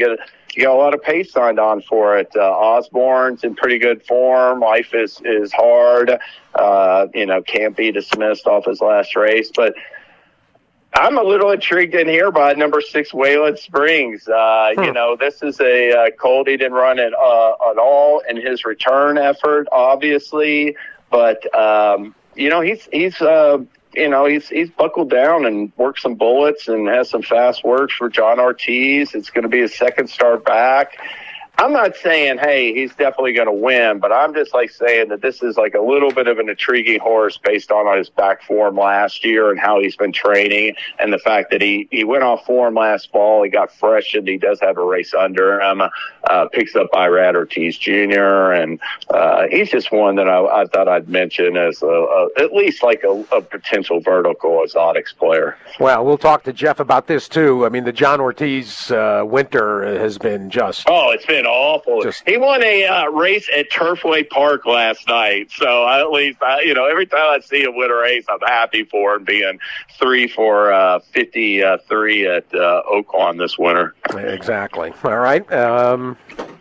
Speaker 10: you got a lot of pace signed on for it. Uh, Osborne's in pretty good form. Life is, is hard. Uh, you know, can't be dismissed off his last race. But I'm a little intrigued in here by number six, Wayland Springs. Uh, hmm. You know, this is a uh, colt he didn't run at, uh, at all in his return effort, obviously. But, um, you know, he's, he's, uh, you know, he's, he's buckled down and worked some bullets and has some fast works for John Ortiz. It's going to be his second start back. I'm not saying, hey, he's definitely going to win, but I'm just like saying that this is like a little bit of an intriguing horse based on his back form last year and how he's been training, and the fact that he, he went off form last fall. He got freshened. He does have a race under him, uh, picks up Irad Ortiz Junior And, uh, he's just one that I, I thought I'd mention as a, a, at least like a, a potential vertical exotics player.
Speaker 7: Well, we'll talk to Jeff about this too. I mean, the John Ortiz, uh, winter has been just.
Speaker 10: Oh, it's been awful. Just, he won a uh, race at Turfway Park last night, so I, at least I, you know every time I see him win a race, I'm happy for him being three for uh, fifty-three at uh, Oaklawn this winter.
Speaker 7: Exactly. All right. Um,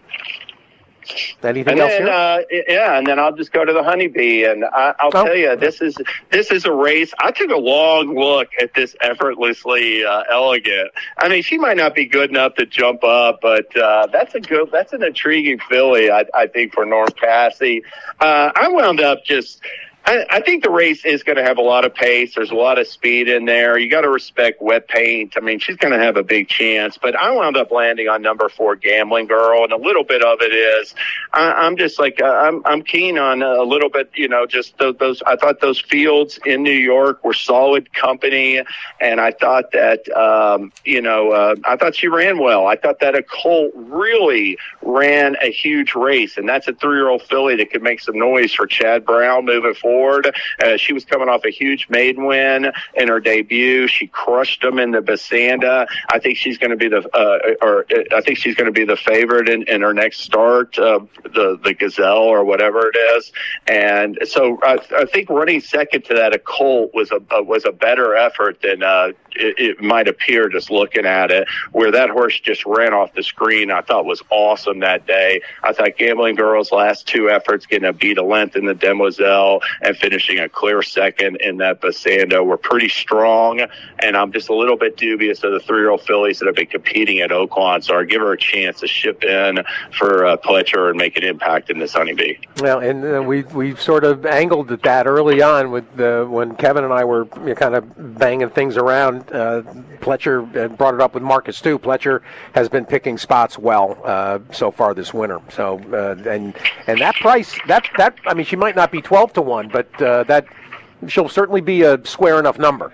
Speaker 7: Anything
Speaker 10: and
Speaker 7: else
Speaker 10: then,
Speaker 7: here?
Speaker 10: Uh, yeah, and then I'll just go to the Honeybee, and I, I'll oh. tell you, this is this is a race. I took a long look at this Effortlessly uh, Elegant. I mean, she might not be good enough to jump up, but uh, that's a good, that's an intriguing filly, I, I think, for Norm Cassie. Uh, I wound up just. I, I think the race is going to have a lot of pace. There's a lot of speed in there. You got to respect Wet Paint. I mean, she's going to have a big chance. But I wound up landing on number four, Gambling Girl, and a little bit of it is I, I'm just like uh, I'm I'm keen on a little bit. You know, just those, those. I thought those fields in New York were solid company, and I thought that um, you know uh, I thought she ran well. I thought that a colt really ran a huge race, and that's a three-year-old filly that could make some noise for Chad Brown moving forward. Uh, she was coming off a huge maiden win in her debut. She crushed them in the Basanda. I think she's going to be the, uh, or uh, I think she's going to be the favorite in, in her next start, uh, the the Gazelle or whatever it is. And so I, I think running second to that, a colt was a, a was a better effort than uh, it, it might appear just looking at it. Where that horse just ran off the screen, I thought was awesome that day. I thought Gambling Girl's last two efforts, getting a beat a length in the Demoiselle and finishing a clear second in that Basanda, were pretty strong, and I'm just a little bit dubious of the three-year-old fillies that have been competing at Oaklawn, so I'll give her a chance to ship in for uh, Pletcher and make an impact in this Honeybee.
Speaker 7: Well, and uh, we we sort of angled at that early on with the, when Kevin and I were you know, kind of banging things around. Uh, Pletcher brought it up with Marcus, too. Pletcher has been picking spots well uh, so far this winter. So uh, and and that price, that, that I mean, she might not be twelve to one, but uh, that she'll certainly be a square enough number.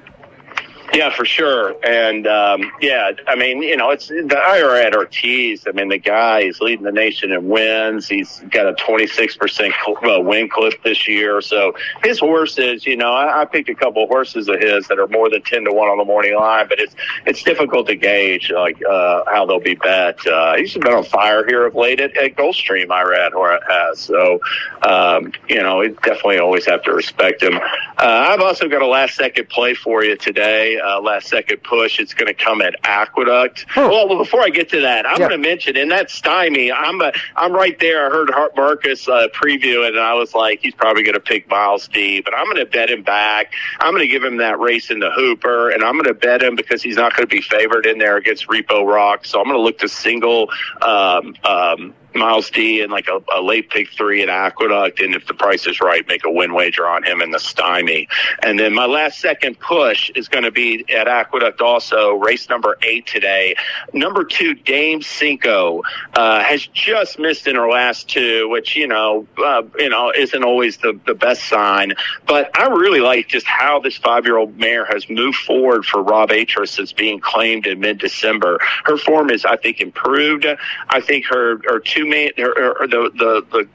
Speaker 10: Yeah, for sure. And, um, yeah, I mean, you know, it's the Irad Ortiz. I mean, the guy is leading the nation in wins. He's got a twenty-six percent cl- uh, win clip this year. So his horses, you know, I, I picked a couple of horses of his that are more than ten to one on the morning line, but it's it's difficult to gauge, like, uh, how they'll be bet. Uh, he's been on fire here of late at, at Gulfstream, Irad has. So, um, you know, we definitely always have to respect him. Uh, I've also got a last-second play for you today. Uh, last second push. It's going to come at Aqueduct. Oh. Well, well, before I get to that, I'm yeah. going to mention in that Stymie, I'm a, I'm right there. I heard Hart Marcus uh, preview it, and I was like, he's probably going to pick Miles D, but I'm going to bet him back. I'm going to give him that race in the Hooper, and I'm going to bet him because he's not going to be favored in there against Repo Rock. So I'm going to look to single um, um, Miles D and like a, a late pick three at Aqueduct, and if the price is right, make a win wager on him in the Stymie. And then my last second push is going to be at Aqueduct also, race number eight today. Number two, Dame Cinco, uh, has just missed in her last two, which, you know, uh, you know, isn't always the, the best sign. But I really like just how this five-year-old mare has moved forward for Rob Atras since being claimed in mid-December. Her form is, I think, improved. I think her, her two main, her, her, the, the, the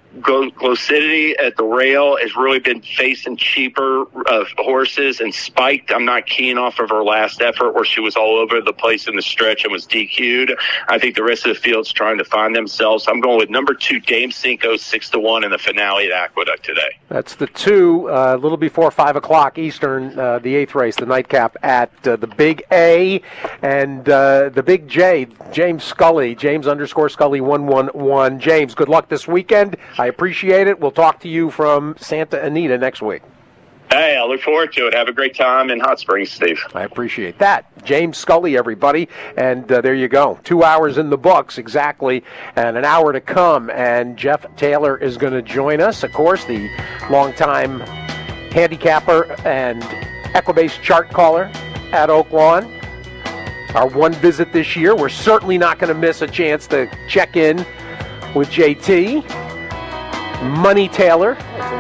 Speaker 10: Glo- Glocidity at the rail has really been facing cheaper uh, horses, and Spiked, I'm not keen off of her last effort where she was all over the place in the stretch and was D Q'd. I think the rest of the field's trying to find themselves. I'm going with number two, Dame Cinco, six to one in the finale at Aqueduct today.
Speaker 7: That's the two, uh, a little before five o'clock Eastern, uh, the eighth race, the nightcap at uh, the Big A, and uh, the Big J, James Scully, James underscore Scully one one one. James, good luck this weekend. I appreciate it. We'll talk to you from Santa Anita next week.
Speaker 10: Hey, I look forward to it. Have a great time in Hot Springs, Steve.
Speaker 7: I appreciate that. James Scully, everybody. And uh, there you go. Two hours in the books, exactly, and an hour to come. And Jeff Taylor is going to join us, of course, the longtime handicapper and Equibase chart caller at Oak Lawn. Our one visit this year. We're certainly not going to miss a chance to check in with J T. Money Taylor.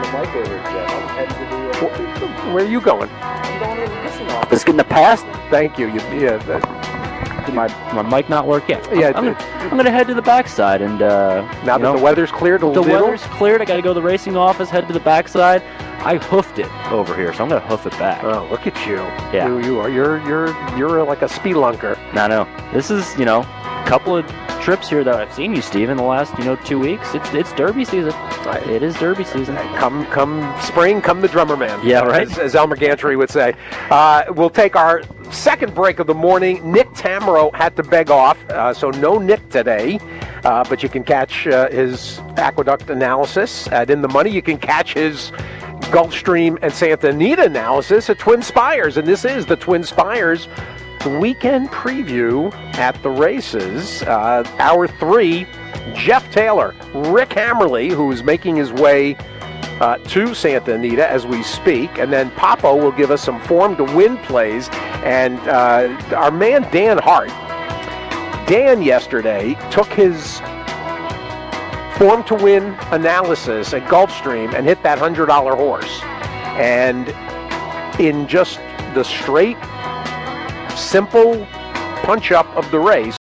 Speaker 7: Where are you going?
Speaker 9: I'm going to the listening office. It's getting the past.
Speaker 7: Thank you. you yeah. That,
Speaker 9: Did my my mic not work yet?
Speaker 7: Yeah.
Speaker 9: I'm, I'm, gonna, I'm gonna head to the backside, and uh,
Speaker 7: now that
Speaker 9: know,
Speaker 7: the weather's cleared a
Speaker 9: the
Speaker 7: little.
Speaker 9: The weather's cleared. I got to go to the racing office. Head to the backside. I hoofed it over here, so I'm gonna hoof it back.
Speaker 7: Oh, look at you!
Speaker 9: Yeah,
Speaker 7: you, you are. You're you're you're like a spelunker.
Speaker 9: I know. This is you know a couple of trips here that I've seen you, Steve, in the last you know two weeks. It's it's Derby season. Right. It is Derby season.
Speaker 7: Come come spring, come the drummer man.
Speaker 9: Yeah, right.
Speaker 7: As, as Elmer Gantry would say. Uh, we'll take our second break of the morning. Nick Tamero had to beg off, uh, so no Nick today. Uh, but you can catch uh, his Aqueduct analysis at In the Money. You can catch his Gulfstream and Santa Anita analysis at Twin Spires. And this is the Twin Spires weekend preview at the races. Uh, hour three, Jeff Taylor, Rick Hammerly, who's making his way uh, to Santa Anita as we speak. And then Papo will give us some form to win plays. And uh, our man Dan Hart, Dan yesterday took his form to win analysis at Gulfstream and hit that one hundred dollar horse. And in just the straight, simple punch-up of the race,